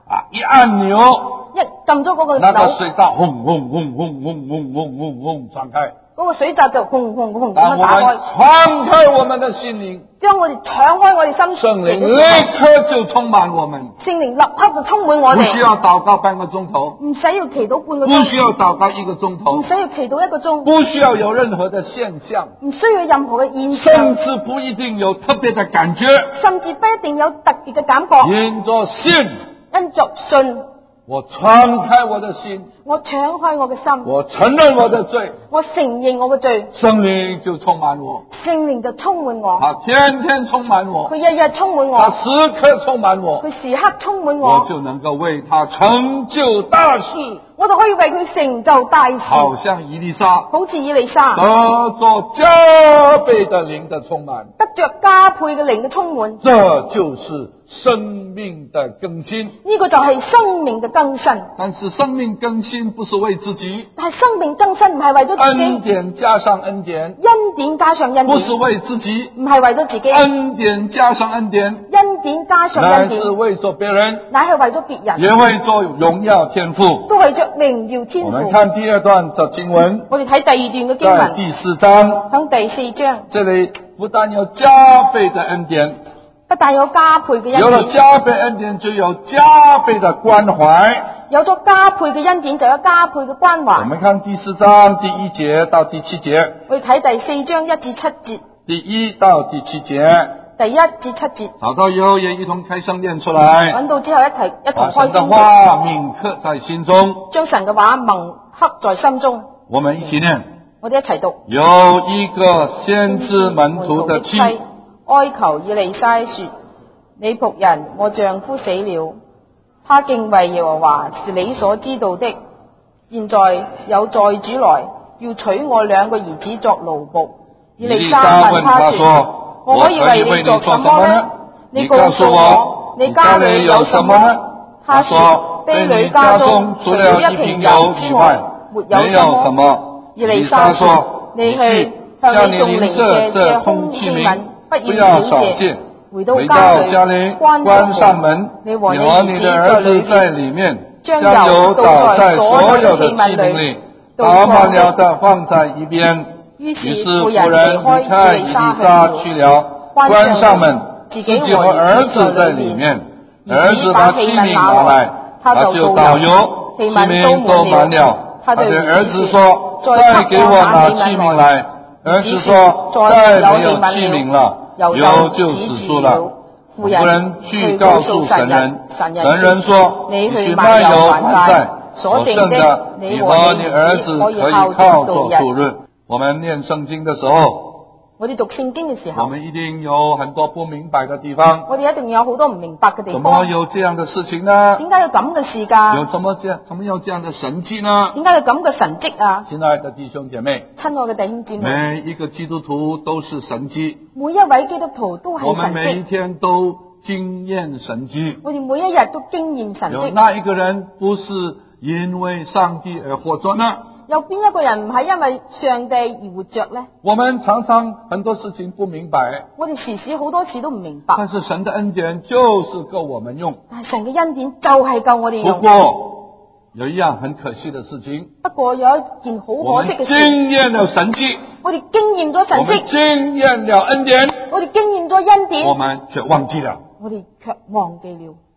Speaker 1: 啊，一按钮，
Speaker 2: 一撳咗嗰個
Speaker 1: 那個
Speaker 2: 鈕，
Speaker 1: 水閘轟轟轟轟轟轟轟轟轟傳開。
Speaker 2: 嗰個水閘就轟轟轟咁
Speaker 1: 當我們
Speaker 2: 樣打開，
Speaker 1: 敞開我們的心靈，
Speaker 2: 將我哋敞開我哋心
Speaker 1: 聖靈
Speaker 2: 靈嘅
Speaker 1: 立刻就充滿我們，
Speaker 2: 聖靈立刻就充滿我
Speaker 1: 不需
Speaker 2: 哋，
Speaker 1: 要禱告半個鐘頭，
Speaker 2: 唔使要祈禱半個
Speaker 1: 不需
Speaker 2: 鐘，
Speaker 1: 要禱告一個鐘頭
Speaker 2: 唔，使要祈禱一個鐘，
Speaker 1: 不需要有任何的現象，
Speaker 2: 唔需要任何嘅現
Speaker 1: 甚
Speaker 2: 象，
Speaker 1: 至不一定有特別的感覺。
Speaker 2: 甚至不一定有特別嘅感覺，
Speaker 1: 因着信，
Speaker 2: 因着信，
Speaker 1: 我敞開我的心，
Speaker 2: 我敞開我嘅心，
Speaker 1: 我承認我的罪，
Speaker 2: 我承認我嘅罪，
Speaker 1: 聖靈就充滿我，
Speaker 2: 聖靈就充滿我，
Speaker 1: 他天天充滿我，
Speaker 2: 佢日日充滿
Speaker 1: 他
Speaker 2: 我，
Speaker 1: 時刻充滿我，
Speaker 2: 佢時刻充滿
Speaker 1: 我
Speaker 2: 我，
Speaker 1: 就能夠為他成就大事，
Speaker 2: 我就可以為佢成就大事，
Speaker 1: 好像以利沙
Speaker 2: 好似以利沙
Speaker 1: 得着加倍的靈的充滿，
Speaker 2: 得着加倍嘅靈嘅充滿，
Speaker 1: 這就是生命的更新。
Speaker 2: 呢個就係生命嘅更新。
Speaker 1: 但是生命更新不是為自己，
Speaker 2: 但係生命更新唔係為咗自
Speaker 1: 恩
Speaker 2: 己，
Speaker 1: 典加上恩典，
Speaker 2: 恩典加上恩典，
Speaker 1: 不是為自己，
Speaker 2: 唔係為咗自己，
Speaker 1: 恩典加上恩典，
Speaker 2: 恩典加上
Speaker 1: 乃
Speaker 2: 恩典
Speaker 1: 是，為咗別人，
Speaker 2: 乃係為咗別人，
Speaker 1: 也為咗榮耀天父。
Speaker 2: 都為着榮耀天
Speaker 1: 我們
Speaker 2: 父。
Speaker 1: 看第二段的經文，
Speaker 2: 我哋睇第二段嘅經
Speaker 1: 在
Speaker 2: 文，
Speaker 1: 第四章，
Speaker 2: 響第四章，
Speaker 1: 這裏不但有加倍的恩典，
Speaker 2: 不但有加倍嘅
Speaker 1: 有了
Speaker 2: 恩典，
Speaker 1: 加倍恩典，就有加倍的關懷。
Speaker 2: 有咗加倍嘅恩典，就有加倍嘅關
Speaker 1: 我
Speaker 2: 懷。
Speaker 1: 們看第四章第一節到第七節，
Speaker 2: 我哋睇第四章一至七節，
Speaker 1: 第一到第七節，
Speaker 2: 第一至七節，
Speaker 1: 找到以後也一同開聲念出來，
Speaker 2: 揾到之後一齊一同
Speaker 1: 把神的
Speaker 2: 開經，
Speaker 1: 話銘刻在心中。
Speaker 2: 將神嘅話銘刻在心中。
Speaker 1: 我們一起念。
Speaker 2: 我哋一齊讀。
Speaker 1: 有一個先知門徒的妻，
Speaker 2: 哀求以利沙說：你僕人我丈夫死了，他敬畏耶和華是你所知道的。現在有債主來要娶我兩個兒子作奴僕。以利沙問他說：我可以為你做什麼呢？你告訴我，你家裏有什麼呢？他說：婢女家中除了一瓶油之外，沒有什麼。以利沙說：你去向你眾鄰舍借空器皿，不要少借。回到家裏，關上門，你和你兒子在裏
Speaker 1: 在裏面，
Speaker 2: 將
Speaker 1: 將油
Speaker 2: 油倒
Speaker 1: 倒在
Speaker 2: 在所
Speaker 1: 所有
Speaker 2: 有的器
Speaker 1: 的器皿
Speaker 2: 皿裏
Speaker 1: 裏，，倒滿了的放在一邊。
Speaker 2: 於是
Speaker 1: 於是
Speaker 2: 婦
Speaker 1: 婦人
Speaker 2: 人離開
Speaker 1: 離開以利
Speaker 2: 以利沙
Speaker 1: 沙去
Speaker 2: 去
Speaker 1: 了，
Speaker 2: 了，
Speaker 1: 關
Speaker 2: 關上
Speaker 1: 上門，
Speaker 2: 門，
Speaker 1: 自
Speaker 2: 自己和
Speaker 1: 己和兒
Speaker 2: 兒子
Speaker 1: 子在裏
Speaker 2: 在裏
Speaker 1: 面。
Speaker 2: 面。
Speaker 1: 兒子把器皿拿來，他就倒油，器皿都滿了。他對兒子說：再給我拿器皿來。兒子說：再沒有器皿了，油就止住了。婦人去告訴神人，神人說：你去賣油還債，所剩的你和你兒子可以靠做度日。我們念聖經的時候，
Speaker 2: 我哋讀聖經嘅時候，
Speaker 1: 我們一定有很多不明白的地方。
Speaker 2: 我哋一定有好多唔明白嘅地
Speaker 1: 怎麼
Speaker 2: 方。
Speaker 1: 有這樣的事情呢？
Speaker 2: 點解有咁嘅事㗎？
Speaker 1: 有什麼這樣，怎麼有這樣的神蹟呢？
Speaker 2: 點解有咁嘅神蹟啊？
Speaker 1: 親愛的弟兄姐妹，
Speaker 2: 親愛嘅弟兄姊妹，
Speaker 1: 每一個基督徒都是神蹟，
Speaker 2: 每一位基督徒都
Speaker 1: 我
Speaker 2: 係神
Speaker 1: 們每一
Speaker 2: 蹟，
Speaker 1: 天都經驗神蹟。
Speaker 2: 我哋每一日都經驗神蹟。
Speaker 1: 有哪一個人不是因為上帝而活着呢？
Speaker 2: 有邊一個人唔係因為上帝而活着呢？
Speaker 1: 我們常常很多事情不明白，
Speaker 2: 我哋時時好多次都唔明白，
Speaker 1: 但是神的恩典就是夠我們用。
Speaker 2: 但係神嘅恩典就係夠我哋用。
Speaker 1: 不過有一樣很可惜的事情，
Speaker 2: 不過有一件好
Speaker 1: 我們經
Speaker 2: 可惜嘅事，
Speaker 1: 驗了神蹟，
Speaker 2: 我哋經驗咗神
Speaker 1: 我們
Speaker 2: 蹟，
Speaker 1: 經驗了恩典，
Speaker 2: 我哋經驗咗恩典，
Speaker 1: 我們卻忘記了。
Speaker 2: 我哋卻忘記了。